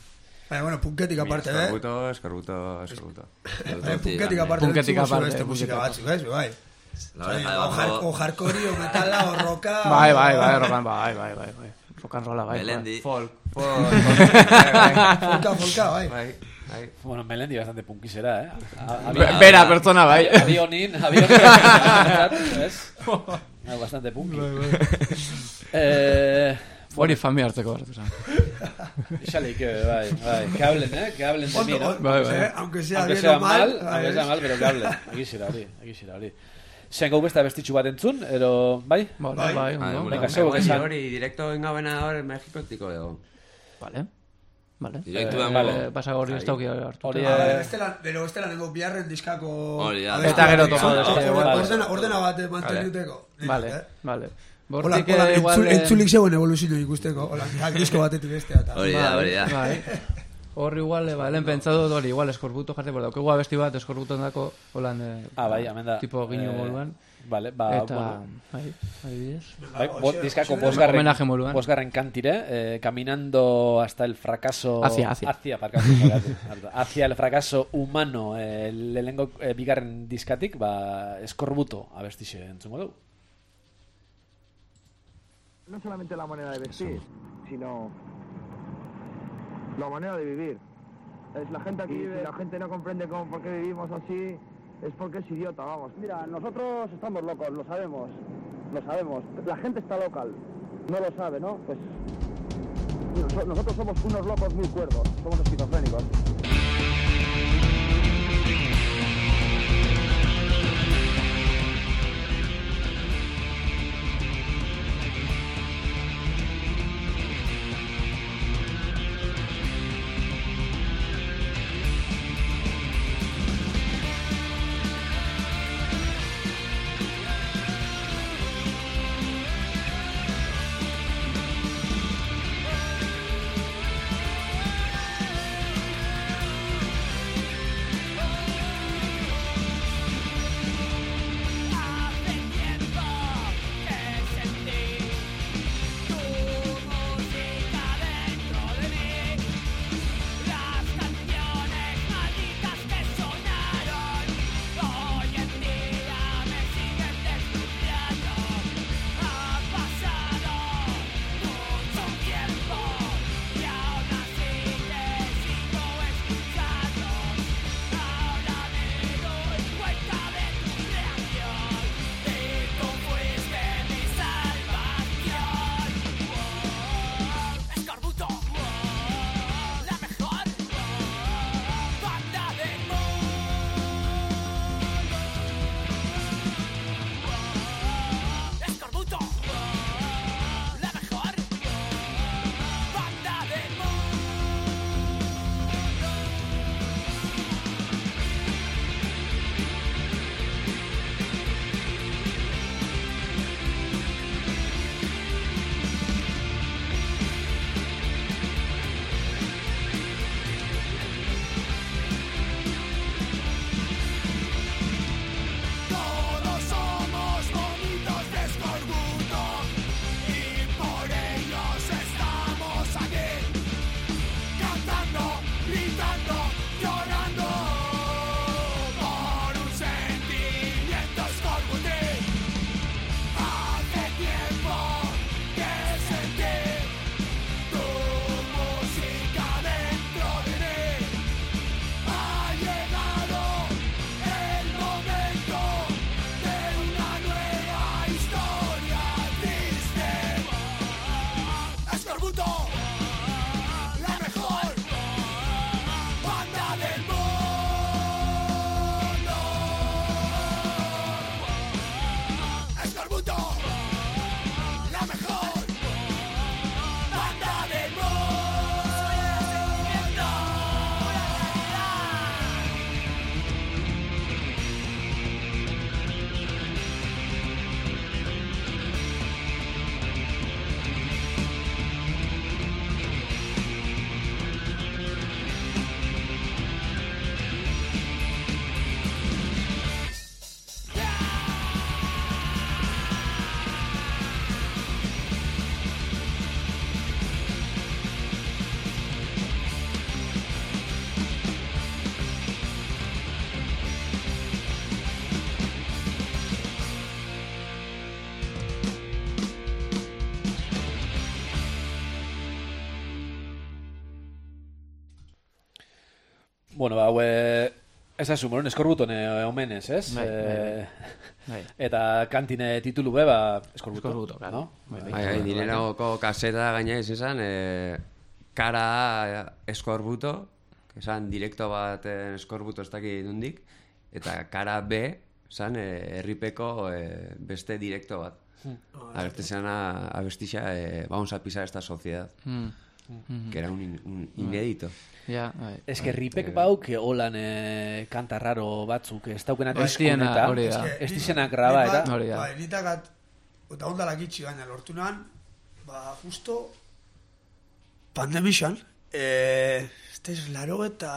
Baina, bueno, punketik aparte, eh? Eskorbuto, eskorbuto, eskorbuto. Baina, punketik aparte, Punketik entzuko zuen aparte, beste musika punketik batzuk, ez? Bai. La oreja debajo. O hardcore, o metala, o roka... Bai, bai, bai, rokan, bai, bai, bai, bai. Rokan rola, bai. Melendi. Folk, folk. Bai, Folka, folka, bai. bai. Bai. Bueno, Melendi bastante punkisera, eh? A- Be- Bera pertsona, bai. Avionin, avionin, ¿ves? No, bastante punki. Eh, Hori familia hartzeko bat, esan. Xaleik, bai, bai. Que hablen, eh? Que hablen de mí, ¿no? Bai, bai. Eh, Aunque sea Aunque bien sea o mal... mal, aunque sea mal, pero que hablen. Egizera hori, egizera hori. Zean gau besta bestitxu bat entzun, ero, bai? Bai, Bai. bai, Bai, ondo. venga, bai. zeu, Hori, esan. hori, direkto engabena hor Mexikotiko edo. Vale, vale. Direktu Eh, dago. vale. Pasa hori ez dauki hartu. Hori, Ah, eh, bere, beste lan, bero beste lan nengo biharren diskako... Hori da. abesti Eta gero bat, topatu eh, beste, ordena- vale. ordena, ordena bat manteniuteko. Vale, Eh? vale. Hola, Bortik hola, igual... entzul, eh, entzulik zegoen evoluzio ikusteko. Hola, disko batetik bestea. eta- Hori da, hori da. Bai. Hor igual, eh, ba, lehen pentsatu dut hori, igual eskorbuto jarte, borda. Daukegu abesti bat eskorbuton dako, holan, eh, Ah, bai, hemen da. tipo gino Eh, moduan. Vale, ba, Eta, bueno. bai, adibidez. Bai, bo, diskako Hoxe- bosgarren, Homenaje moduan. bosgarren kantire, eh, caminando hasta el fracaso... Hacia, hacia. Hacia, barkatu, barkatu. Hacia el fracaso humano, eh, lehengo eh, bigarren diskatik, ba, eskorbuto abestixe entzungo dugu. No solamente la manera de vestir, sino la manera de vivir. Es la gente aquí, si la gente no comprende cómo, por qué vivimos así, es porque es idiota, vamos. Mira, nosotros estamos locos, lo sabemos, lo sabemos. La gente está local, no lo sabe, ¿no? Pues noso- nosotros somos unos locos muy cuerdos, somos esquizofrénicos. Bueno, ba, haue... Ez azu, moron, eskorbuton omenez, ez? Bai, bai, bai. Eta kantine titulu be, ba, eskorbuto. Eskorbuto, claro. No? Bai, bai, dinerako kaseta gaina izan, eh, kara eskorbuto, esan direkto bat eskorbuto ez dakit nundik, eta kara B, esan eh, herripeko eh, beste direkto bat. Hmm. Abertezana abestixa, eh, vamos a pisar esta sociedad. Hmm. Mm-hmm. Que era un, un inédito. Ja, bai. Ez que ripek bauk holan eh, kanta raro batzuk, ez daukena bai, diskuneta. hori da. Ez dizena graba, eta... Hori da. Bai, nitakat, eta ondalak itxi gaina lortu nahan, ba, justo, pandemixan, eh, ez ez laro eta...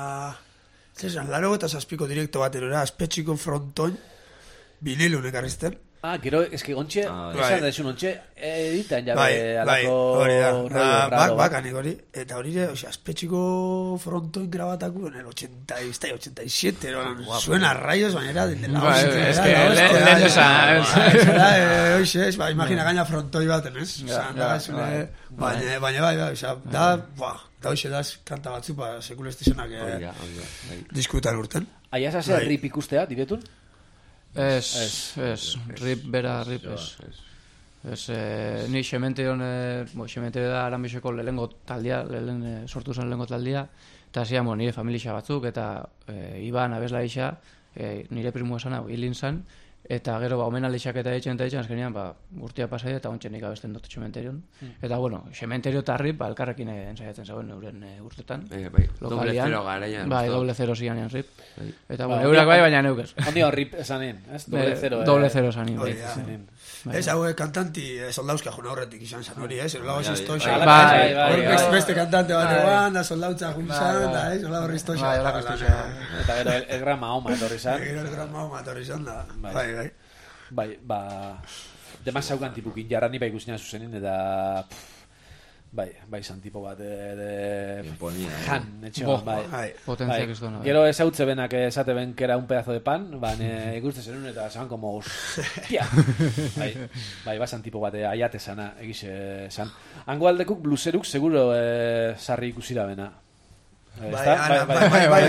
Ez ez laro eta zazpiko direkto bat erora, aspetxiko frontoin, vinilun ekarrizten. Ah, gero, eski gontxe, Ah, esan da esun gontxe, editan jabe Bai, bai, alako hori da. rollo Da, raro. bak, bakanik hori. Eta hori, o sea, aspetxiko frontoin grabatako en el ochenta y siete, no, suena a rayos, baina era de la Bai, hostia. es era que la hostia, lehen era- esan... Era, eh, hoxe, es, ba, imagina gaina frontoi baten, ez? Ja, Osa, da, ja, es une, bai. baina, baina, bai, bai, osa, da, buah, da hoxe da, kanta batzu, ba, sekulestizenak Hori eh, da, hori da, bai. diskutan urten. Aia zase Bai. rip ikustea, diretun? Ez, ez, rip, bera, rip, ez. Ez, eh, ni Xementerion, eh, bo, Xementerio da Arambixeko lehengo taldia, lehen eh, sortu zen lehengo taldia, eta zian, bo, nire familia batzu, eta eh, Iban abeslaixa, eh, nire primo esan hau, hilin zan, eta gero, ba, omen alixak eta etxen eta etxen, azkenean, ba, urtia pasai eta ontsen nik abesten dut Xementerion. Eta, bueno, Xementerio eta rip, ba, elkarrekin eh, ensaiatzen zauen euren eh, urtetan. Eh, bai, doble Lokalian. zero garaian. Bai, justo. doble zero zianean rip. Bai. Eta, Ba, bueno, eurak bai, baina neuk ez. Ondio rip esanen, ez? Doble Eh, zero. Doble eh. zero zanin, bai. Hori da. Esanen. Bai. Ez, hau kantanti eh, soldauzka jona horretik izan zan hori, ez? Erolago Bai, zistoxa. bai, bai, bai, bai, Hor beste- bai. beste kantante bat Bai. eguan, da soldautza juntzan, Bai, bai. da, ez? Erolago ristoxa. Bai, horrelako ristoxa. Eta gero, el, el gran Mahoma etorri zan. Gero el gran Mahoma etorri izan da. Bai. Bai, bai. Bai, ba... Demaz zaukan tipukin jarrani bai ikusten zuzenin, eta... pff, Bai, bai, zan tipo bat, de... de Imponia, eh. jan, etxo, Bo, bai. Bai. Potentziak Bai. ez duena. Gero ez hautze benak esate ben que era un pedazo de pan, bane ikuste zenun eta zan como hostia. Bai, bai, basan tipo bat, eh, aiate sana, egize zan. Hango aldekuk bluseruk seguro eh, sarri ikusira bena. Eh, Bai, ezta? ana, Bai, bai, bai,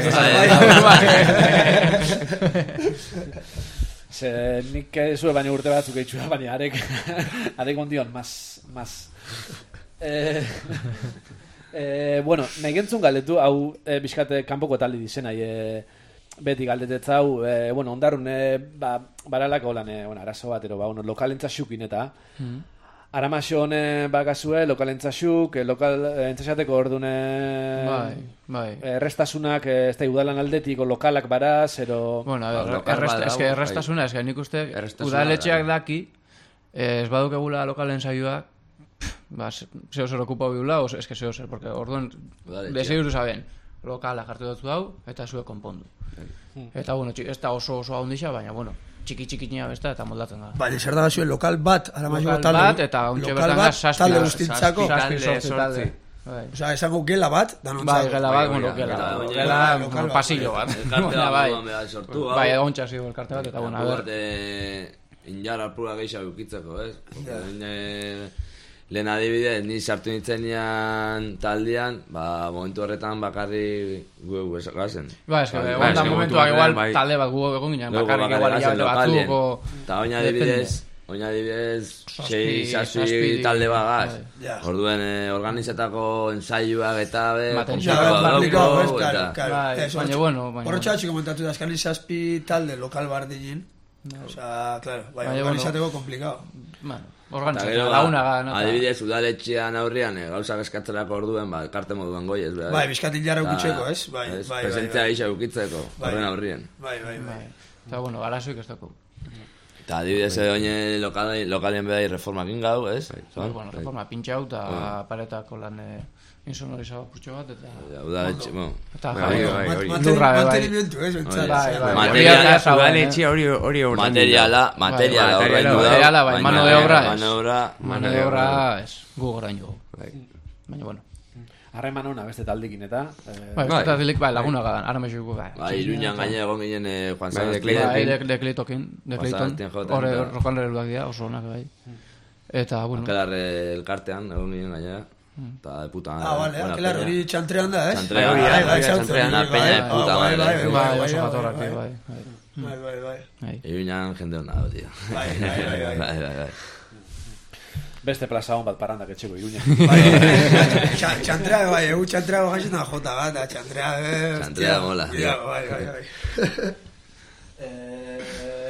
bai. Ze nik zue baina urte batzuk eitxura, baina arek, arek ondion, mas, mas. Eh, eh, bueno, nahi gentzun galdetu, hau eh, bizkate kanpoko talde dizenai, eh, beti galdetetza hau, eh, bueno, ondarrun, eh, ba, baralako lan, eh, bueno, arazo bat, ero, ba, bueno, lokalentza xukin eta, Mm. Aramaxo hone bakazue, lokalentza xuk, eh, lokal, eh, entzesateko ordune, Bai, bai. errestasunak, eh, ez da udalan aldetik, o lokalak baraz, ero... Bueno, a Ba, ver, lokal erresta, badago, eske bai. errestasuna, eske nik uste Errestasuna udaletxeak da. daki, eh, ez badukegula lokalen saioak, pff, ba, zeo zer okupa biula, o eske zeo zer, porque orduan, Udaletxea. deseiru saben, lokala jartu dutzu hau, eta zuek konpondu. Eta, bueno, txi- ez da oso oso handixa, baina, bueno, txiki txikinia besta eta moldatzen da. Baina zer da bazue lokal bat, Aramaiko Lokal talde. bat, eta ontxe lokal bertan bat, da zazpi- talde zazpi- guztintzako. zazpi Talde, sortzi sortzi. talde. Bai. Osea, esango gela bat, danontzako. Bai, gela bat, Bai, bueno, hori da, gela, gela, gela, baina- gela, lokal bueno, bat. pasillo bat. Elkarte Baina, bai, bat behar sortu, hau. bai, egontxa zigo elkarte bat, eta, bueno, a Apur ber, bat, eh, injar alpura gehiago ukitzeko, ez? Porque eh, lehen adibidez, ni sartu nintzenean taldean, ba, momentu horretan bakarri gu gu gazen. ba, eske, Bai, egon da eske, momentuak momentu igual batean, bai. talde bat gu egon ginen, Gu bakarrik bakarrik igual gazen hilabete lokalien. batzuk, o... Eta oina adibidez, oina adibidez, Zazpi, sei, zazpi, zazpi talde bagaz. bai. Ja. Orduen eh, organizatako ensaioak eta be, Material. Ja, konplikatua komplikau, dauko, ez, claro, eta- claro. Bai, Ez, baina hortxe- bueno, baina Horretxe bueno. batxi komentatu da, azkani zazpi talde lokal bardinin. Osea, claro, bai, Baina, organizateko komplikau. Bueno, Eta organizatzen, gero, laguna ba, gana. adibidez, udaletxean aurrian, eh, gauzak eskatzerako orduen, ba, elkarte moduan goi, ez behar. Bai, bizkatin jarra ukitxeko, ez? Bai, bai, bai, Presentzia bai. gisa ukitzeko, Bai. horren aurrien. Bai, bai, bai. Bai. Eta, bueno, garazoik ez dako. Eta adibidez, eh, oine lokalen, lokalien behar reformak ingau, ez? Zon? Bueno, reforma pintxau eta paretako lan eh, insonorizaba putxo bat, eta... Ja, udaletxe, bueno. Eta Bai, jarri, bai, Mat- hori. manteni- Lurra, bai. Mantenimentu, ez? Bentsat. Bai, bai. Materiala, Hori da, Udaletxe hori hori ordaindu da. Materiala, materiala Bai, ordaindu da. materiala, bai, mano de obra ez. Mano de obra, Mano de obra ez, gu gorain dugu. Baina, bueno. Harreman hona beste taldekin eta... Eh, Bai, Bai. eta zilik, bai, laguna gadan, ara mexuko, bai. bai, Iruñan gaine egon ginen eh, Juan Bai, San de Esteban. Bai, de, de Claytokin, de Juan Clayton, Sebastián Joten, horre da. rokan leheluak dira, oso onak, bai. Eta, bueno, Ankelar eh, elkartean egon ginen gainera. Eta de puta Ah, vale, claro, hori txantrean da, ez? Txantrean, bai, bai, bai, txantrean, la peña de puta bai, madre. bai, Bai, bai, oso bai, jatorrak, bai, bai. bai, bai, bai. Bai. Iruñan jende hona dago, tío. Bai, bai, bai, bai. Bai, bai, bai. Beste plaza hon bat parandak etxeko Iruña. Bai, txa- txantrea, bai, egu txantrea gaxen da jota bat, da txantrea, eh, Txantrea hostia. mola, Ja, tío. bai, bai, bai. Eh,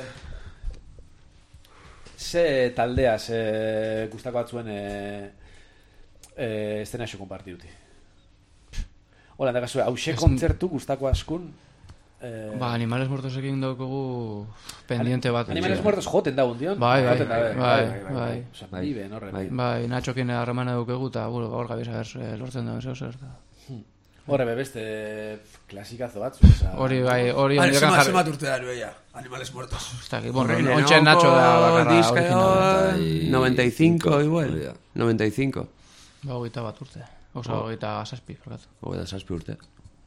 Ze taldea, ze gustako batzuen eh, eh, estenaxo konpartiuti. Hola, da kasue, hause kontzertu gustako askun. Eh, Ba, Animales Muertosekin daukagu pendiente bat. Animales Muertos joten da undion. Bai, bai, Joten da, bai, bai. Osa, Bai. bibe, no, Bai. Bai, Nachokin harremana daukagu, eta bueno, gaur gabiz ager lortzen da, zeu zer. eta- Horre, be, beste klasikazo batzu. Osa, Hori, bai, hori Vale, ondikan zema, jarri. zemat urte da nueia, Animales Muertos. Ez dakit, bueno, Horri, ontxe Nacho da bakarra diska originala. edo noventa y cinco Hori igual. da. noventa y cinco. Ba, hogeita bat urte. Osa, Oh. hogeita zazpi, barkatu. Hogeita zazpi urte.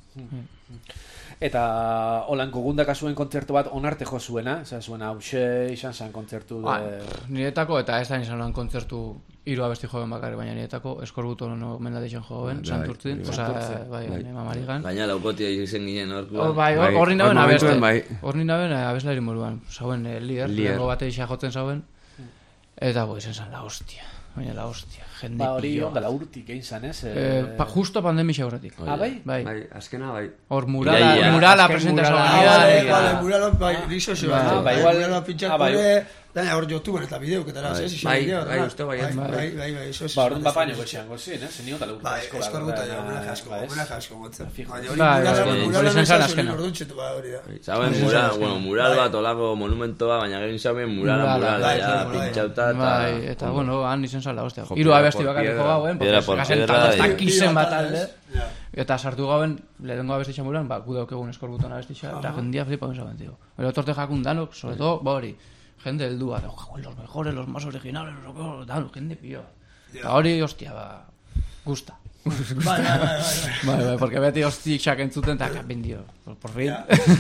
Eta holanko gunda kasuen kontzertu bat onarte jo zuena, esan zuen hause izan zen kontzertu Ba, de... niretako, eta ez da izan lan kontzertu hiru abesti joven bakarri, baina niretako eskorbuto no mendadixen joven, Bai, santurtzin, bai, osa, Santurtzin. bai, Bai. bai, mamarigan. Gaina laukotia izen ginen orkuan. Oh, bai, Bai, horri naben hor abeste. momentuen, bai. Horri naben abeslari moruan. Zauen, eh, lier, Lier. lehenko bate isa jotzen zauen. Eta, bo, izan zen la hostia. Baina la hostia, jende Ba, hori pillo. onda la urtik egin zan, ez? Eh, pa, justo pandemia aurretik. Ah, bai? Bai. Bai, azkena bai. Hor murala, Ia, ia. murala Azken presenta murala. Ah, zauen. vale, Bai, vale, muralo, bai, nixo ze Bai, bat. bai, igual- Muralo pintxako ah, bai. ere, daina hor YouTubeen eta bideoketara, ez, izan Bai, bideo, bai, eta- uste bai, bai, bai. bai, bai, bai, eso es- Ba, orduan bapaino goxean gozien, ez? Zenion tala urtik Bai, asko. eskorbuta ja, homenaje asko, homenaje asko motzen. Fijo. Baina hori Bai, murala, bai, murala hori izan zen nahi azkena. orduan txetu, ba, hori da. Zaben mural, bueno, mural bat, olako monumentoa, baina gero zaben murala, Murala, murala, bai, ja, bai, pintxauta, eta... Bai, eta, bueno, han izan zala, hostia. Jo, Hiru piedra abesti por bakarrik jo piedra. gauen, Piedra porque por gazen piedra, talde, ez bai. dakizen bat Hiru alde. Ja. Eta sartu gauen, lehenengo abesti xamuran, ba, gu daukegun eskorbuton abestixa, eta jendia flipa benzaben, tío. Pero otorte jakun danok, sobre todo, ba hori, jende heldua, de, "Joder, los mejores, los más originales, los mejores", danok, jende pillo. Eta hori, hostia, ba, gusta. Bai, bai, bai, bai. Bai, bai, porque beti hostik entzuten, eta kapin, dio, por, por fin.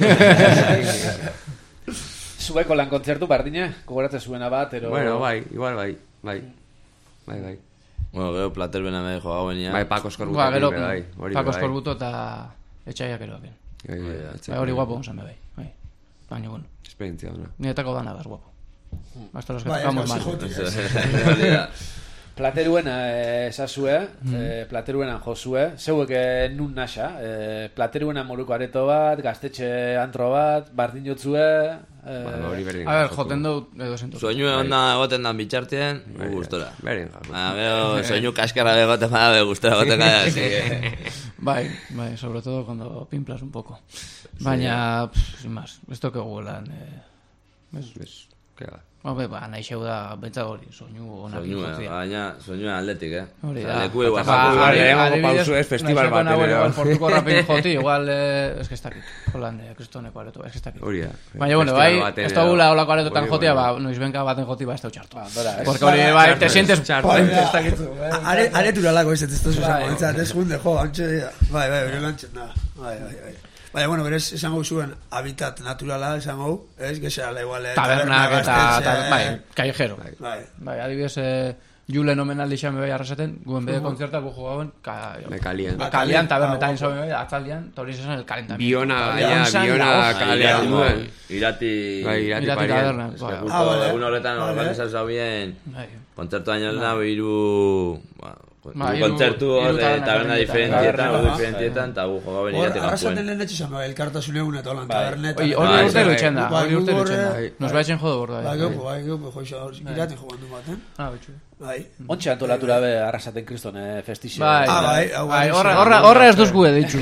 Zueko lan kontzertu, bardine, gogoratzen zuena bat, ero... Bueno, bai, igual bai. Bai. Bai, bai. Bueno, gero plater bena me jo gauen ya. Bai, Paco Eskorbuto. Ba, gero, bai. Hori Paco bai. Eskorbuto eta etxaiak eroakin. Bai, bai, Bai, hori guapo gonsan bai. Bai. Baina, bueno, Esperientzia ona. niretako dana gaz guapo. Hasta los que Bai, tocamos ez mal. gazi jotik, Hori da. Plateruena eh, esazue, eh, plateruenan jozue, zeuek eh, nun nasa, eh, plateruena moruko areto bat, gaztetxe antro bat, bardin jotzue... Eh, Ba, hori berdin. A ver, jasoko. joten du edo zentu. Soinu onda egoten dan bitxartien, gu gustora. Berdin jasoko. Baina, gero, soinu kaskarra egoten bada, be gustora egoten gara, así que... Bai, bai, sobre todo cuando pimplas un poco. Baina, pff, sin más, ez tokegu lan... Eh, Ez, ez, kega. Hombre, ba, nahi xeu da, bentsa hori, soinu honakin Soinua, jotzia. baina, soinua atletik, eh? Hori Osa, da. leku eguaz Ba, hartu ari- behar. lehenengo adibidez, pausu ez, festival nahi bat, xeukan hauek ere, igual bai. portuko rapin joti, igual, eh, ez que ez dakit. Holan, eh, kristoneko areto, ez que ez dakit. Hori da. Baina, bueno, Festival bai, baten ez edo- da gula holako aretotan Hori, jotia, ba, bai. noizbenka baten joti, ba, ez da utxartu. Dora, ez? Porque hori, bai, te sientes... Txarto. Bai, ez dakitzu, eh. Are, areturalako ez ez ez Bai. zuzen, entzat, ez junde, jo, antxe dira. Bai, bai, hori lantzen da. Bai, bai, bai. Baina, bueno, berez, esango zuen, habitat naturala, esango, ez, gezala, igual, eh, Tabernak eta, gaztetxe, ta- bai, callejero. Bai, Bai, adibidez, eh, Julen omenaldi xame bai arrasaten, guen bede kontzertak gu jogauen, ka... Me kalien. Ba, kalian, tabernetan Ah, izan bai, atzaldian, eta hori izan el calentamiento. Biona, Hori ja, izan Biona la hostia. kalea Irati, duen. irati... Bai, irati Irati parian. taberna. Ez Bai, que Ah, justo vale. egun horretan Vale. organizatu zabien bai. kontzertu baino da, hiru... Ba, Ba, hiru hiru- kontzertu hiru hor, taberna taberna diferentietan. diferentietan, Taberna, gu aha. diferentietan, eta gu jogaben Hor, irati arrasaten kanpuen. lehen etxe zan, bai, elkartasun egun eta holan, Bai. tabernetan. Oi, eta- hori Bai, urtero bai. itxen da, Bai, hori urtero gu itxen da. horre- Nos baitzen jodo borda. Bai, gopo, bai, gopo, joixo, hor, irati joan du baten. Ah, betxu. Bai. Ontxe antolatura be arrasaten kriston eh, festixio. Bai, Ah, bai, hau bai, bai, horra, sí. horra, horra ez duz gue, ditxu.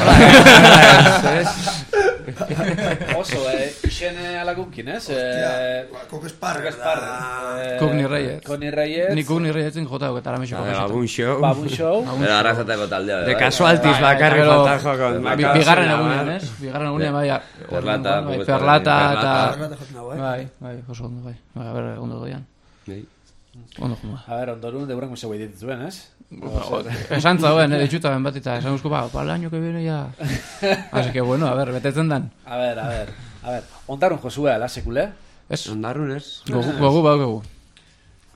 Oso, eh, ixene alakunkin, ez? Eh, Kok esparra. Esparra. Eh, Kuk ni Reyes. Kuk ni Reyes. Ni kuk ni reietzen jota eta aramexo Ba, Babun show. Babun Show. Pero arrasateko taldea, De bai. casualties Bai, bakarrik gero, falta jokon. Bi- Bigarren egunean, ez? Bigarren egunean, bai, Perlata, bai, Bukez perlata Perlata. eta... Perlata jotzen hau, eh? Bai, bai, oso ondo, bai. Bai, a ber, ondo doian. Ondo juma. A ver, ondorun deurren museu egiten zuen, ez? Esan zauen, eh, ditxuta ben bat eta esan guzko, ba, para el año que viene ya... Así que, bueno, a ver, betetzen dan. A ver, a ver, a ver. Ondarun josue ala sekule? Ez, Ondarrun ez? gogu, gogu, bau, gogu.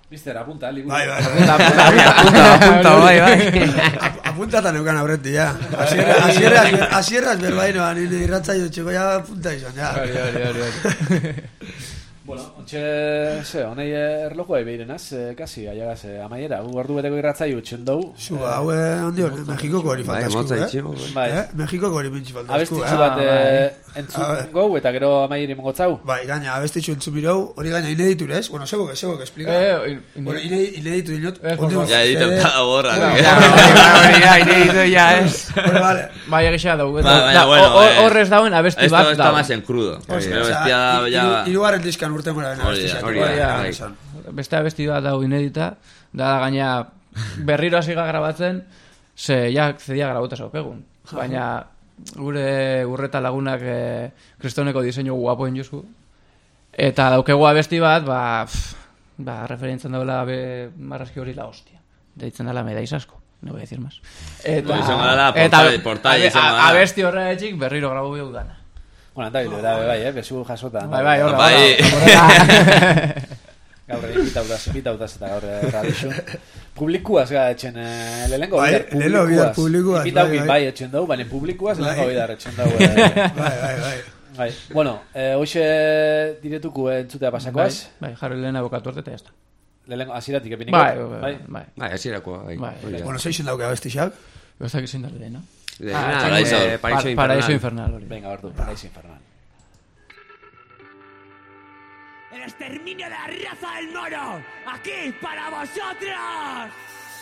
Mister, apunta, liburu. Bai, bai. Apunta, apunta, apunta, bai, bai. Apunta eta neukan aurreti, ja. Asierras, asierras berbainoan, nire irratzaio txeko ja apunta izan, ja. Hori, hori, hori, hori. Bueno, ontxe, ze, honei erlojua ebeirenaz, eh, kasi, aiagaz, eh, amaiera, gu ordu beteko irratzaio utxen dugu. Zu, haue, handi hori, Mexikoko hori Bai, faltasku, motza eh? itximo. Bai, Eh? Mexikoko hori mintzi faltasku, abestitxu eh? bat Ah, eh, entzun gau, eta gero amaieri mongotzau. Bai, gaina, abestitxu entzun mirau, hori gaina ineditur, ez? Bueno, sebo que, sebo que explica. Eh, in- Bueno, ine- ineditu dinot. Eh, por favor. Ja, editauta borra. Hori da, inegitu ja, ez. Bueno, vale. Bai, egisa dugu. Ba, baina, bueno, Hor- eh, Horrez dauen abesti Esto bat está dago. más en crudo. Hostia, Pero o sea, bestia da, hi- ja... hiru- hirugarren diskan urte mora dena. Hori da, abestitxak. hori da, Hori da, bai. esan. Beste abesti bat dago inedita, da gaina berriro hasiga grabatzen, ze ja zedia grabota zaupegun. Baina gure urreta lagunak eh, kristoneko diseinu guapoen jozu. Eta daukegu abesti bat, ba, pff, ba referentzan daula be marrazki hori la hostia. Deitzen dela medaiz asko. No voy a decir más. Eta, No, izango dela, eta portai- portai abe- izango a- dela. abesti horregatik berriro grabo behar dana. Bueno, eta bile, bai, eh, besu jasota. Bai, bai, horra. Bai. horra. Gaur invitautaz, invitautaz eta gaur radixu. Publikuaz ga etxen, eh, lehenko Bai, bidar lehenengo bidar publikuaz, Invitaukin bai, bai bai. etxen dugu, baina publikuaz Bai. lehenko bidar etxen dugu. Eh. Bai, bai, bai. Bai, bueno, eh, hoxe diretuko entzutea pasakoaz. Bai, jarri lehena bokatu arte eta jazta. Lehenko aziratik epiniko. Bai, bai, bai. Bai, asirakoa, bai. Bai, Hori da. Bueno, zeixen dauke abestixak. Gozak izin da lehena. De- Ah, nada, Paraíso. eh, Paraíso Pa- Infernal. Paraíso Infernal, hori. Venga, ordu, Paraíso Infernal. El exterminio de la raza del mono, aquí para vosotros.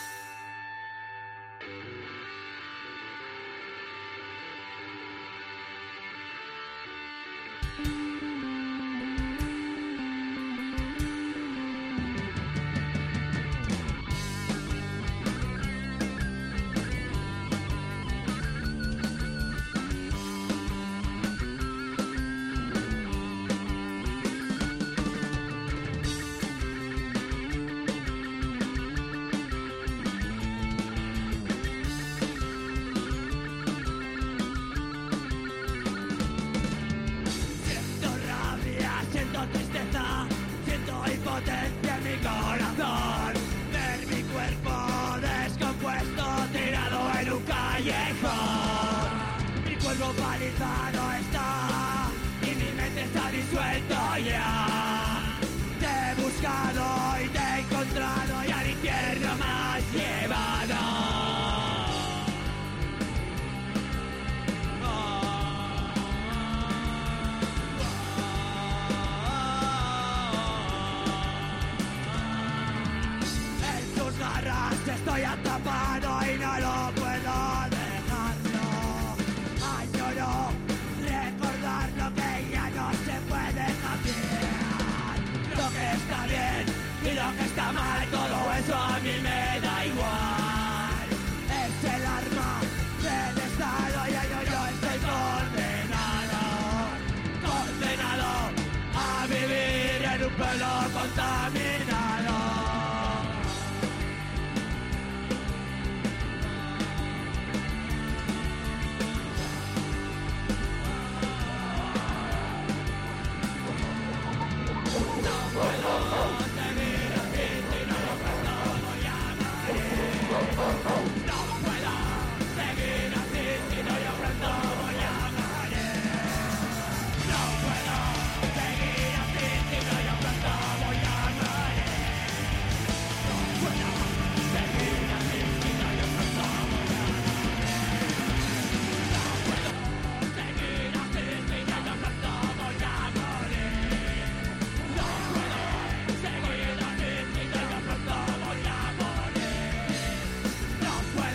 Siento rabia, siento tristeza, siento impotencia en mi corazón. Ver mi cuerpo descompuesto tirado en un callejón. Mi cuerpo paralizado está y mi mente está disuelto ya. Te he buscado y te he encontrado y al infierno me has llevado. En tus garras estoy atrapado y no lo puedo dejarlo. Añoro recordar lo que ya no se puede cambiar. Lo que está bien y lo que está mal, todo eso a mí me da igual. Es el arma del Estado y yo, yo estoy condenado. Condenado a vivir en un pueblo contaminado. No puedo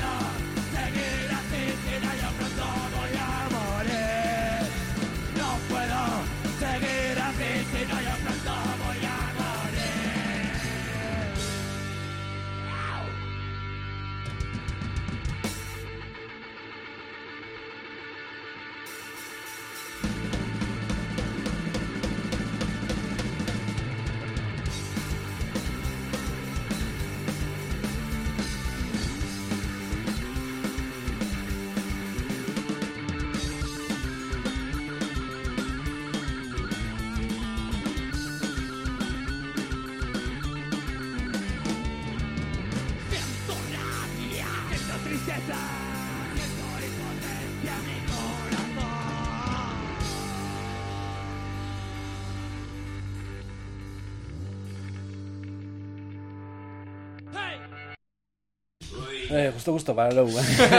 Eh, justo, justo, para logu.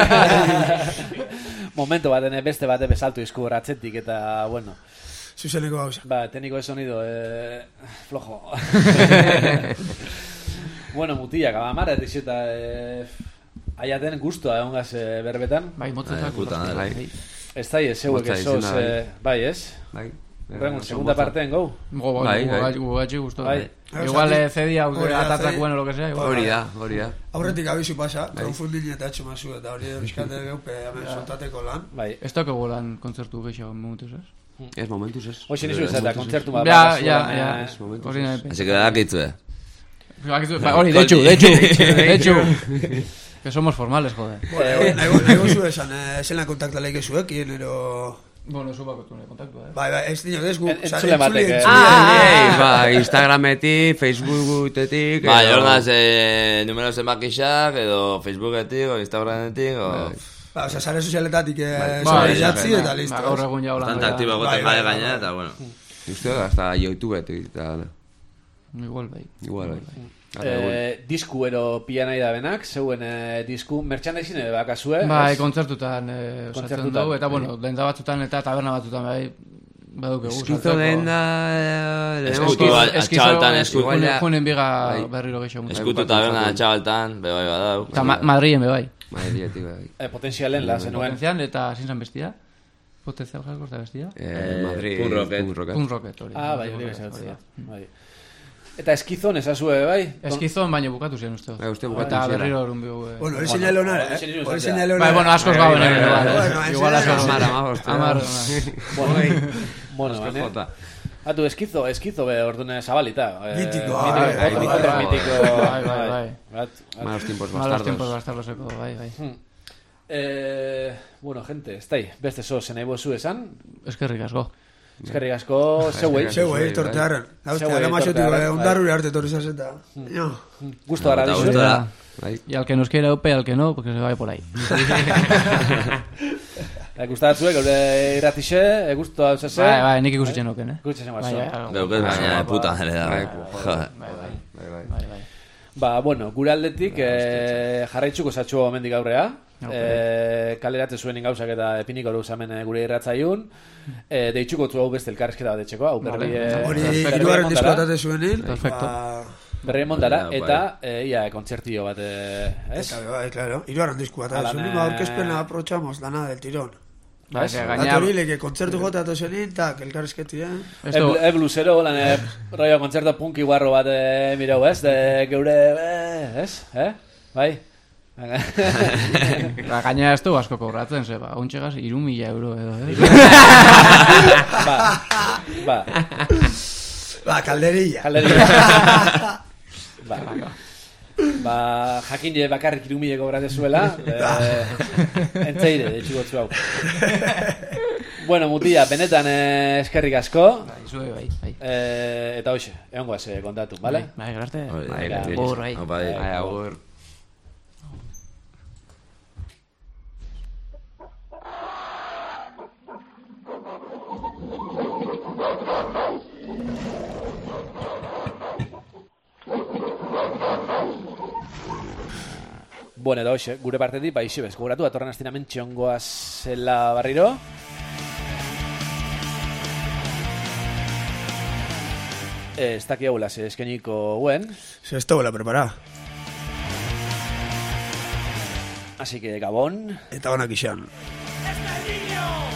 Momento baten, beste bate besaltu izku ratzetik eta, bueno. Zuzeneko gauza. Ba, técnico de sonido, eh, flojo. Bueno, mutilak, abamar, errixo eta eh, aiaten guztua egon gaz eh, berbetan. Bai, motzetak. Bai. Ez da, ez zeuek Motza esoz, izena, bai. eh, bai, ez? Bai. Rengo, segunda parteen, go. Go, Bai, bai, bai. gugatxe guztu. Bai. Igual eh, cedia, Hori da, atatzak cedi- bueno, lo que sea. igual. Hori da, hori da. Aurretik abizu pasa, konfundin eta atxo mazu, eta hori euskate geupe hemen soltateko lan. Bai. Ez dago golan kontzertu gehiago momentuz, ez? Ez momentuz ez. Hoxe nizu ez eta kontzertu bat. Ja, bat ja, zuen, ja. eh, momentuz Hori ez. nahi Así que badakitzue. Ba, hori, de hecho, de hecho, de hecho. Que somos formales, joder. Nahi gozu esan, zela kontaktaleik ezuekin, ero... Bueno, zu bako tune kontaktua, eh? Bai, bai, ez dino, ez gu... En- entzule batek, eh. Ah, ba, Instagrametik, Facebooketik... Ba, edo- jordaz, eh, numero zenbakixak, edo Facebooketik, o Instagrametik, o... Ba, oza, sare sozialetatik Bai, zure jatzi eta Ba, listo. gaur egun ja Bastante holanda. aktibo Bai, goten bai, gare bai, gaina, bai. eta, bueno. Uste da, hasta YouTubeetik eta... Igual, bai. Igual, bai. Ara, egun. Eh, disku ero pia nahi da benak, zeuen eh, disku, merchandising ere bakazue. Bai, ez? kontzertutan eh, osatzen Kontzertutan, dugu, eta bai. bueno, denda batzutan eta taberna batzutan bai, baduke gu. Eskizo den da... Eskutu, atxabaltan, eskutu. Igual ja- Junen biga Bai. berriro gehiago. Eskutu taberna txabaltan, be bai badau. Eta Ma- Madrilen be bai. Madriletik, bai. Eh, potentzialen la zenuen. Potentzian eta zintzan bestia. Potentzial jarko eta bestia. Eh, Madrid... Pun Rocket. Pun Rocket. Un rocket hori. Ah, bai, hori Hori bezatzen. da. Bai. Eta eskizon ezazue, bai? Eskizon baino bukatu ziren uste. Bai, uste bukatu Eta ziren. berriro orun bigu. eh. Bueno, hori seinale hona, hori eh? seinale Hori hona. seinale hona. Bai, bueno, askoz gauen ere. bai. Bueno, Igual askoz Amar, gauen. amar, boste. Amar, Bueno, bueno, Asko bene. jota. Atu, eskizo, eskizo be ordune zabalita. Eh, Mítico, mítico, bai, bai, otro- bai, otro bai. mítico. Bai, bai, bai. Bat- bat- Malos tiempos Malos tiempos bastardos. bastardoseko, bai, bai. Hmm. Eh, bueno, gente, ez dai, beste zo zenei bozu esan. Eskerrik asko. Eskerrik asko, zeuei. Zeu, eh, tortearen. Hauste, Zeu, eh, alamaxotik tortearen, ondarruri arte torri zazeta. No. Gusto gara Eta dizu. gustora. Bai. Y al que nos quiera upe, al que no, porque se vaya por ahí. Eh, gustatzuek, gure irratixe, eh, gusto hau zeze. Bai, bai, nik ikusitzen nuken, eh? Ikusitzen Bai, bazo. bai, Beukez, baina puta ere da. Bai, Joder. bai, bai, Bai, bai. bai, bai. Ba, bueno, gure aldetik eh, jarraitzuko zatxu omendik aurrea. Eh, kaleratze zuen gauzak eta epiniko luz hemen eh, gure irratzaiun. Eh, deitzuko zu hau beste elkarrizketa bat etxeko, hau berri... Vale. eh, Hori, berri iruaren emondara. diskoatate zuenin. Perfecto. Ba, Berri emondara, Bai, bai. eta eh, ia kontzertio bat, eh, ez? Eta, bai, claro. Iruaren diskoatate Alan, zuenin, eh, ba, aurkezpena aprovechamos dana del tirón. Bai, Ez? ze, Gaina... gaina... Atori, leke kontzertu jota eta zuenin, tak, elkarrizketi, eh? Esto, E blusero, lan, e, rollo kontzerto punki guarro bat e, mirau, ez? De geure, eh, ez? Eh? Bai? ba, gaina ez du asko kobratzen, ze, ba, ontxegaz, iru mila euro edo, eh? ba, ba, Ba, kalderilla. kalderia. ba, ba, jakin je bakarrik irumile kobrate zuela, eh, entzeire, detxugotzu hau. Bueno, mutia, benetan eh, eskerrik asko, Bai, zue, bai, bai. eh, eta hoxe, egon goaz eh, kontatu, bale? Bai, bai, garte. Bai, Bai, bai, agur, bai. Opa, bai. Bai, agur. Bueno, eta hoxe, gure partetik, bai, xibez, gogoratu, atorren astien hemen txongoa zela barriro. Eh, ez daki haula, ze eskeniko guen. Se esto la prepara. Así que, Gabón. Eta honak izan. Este niño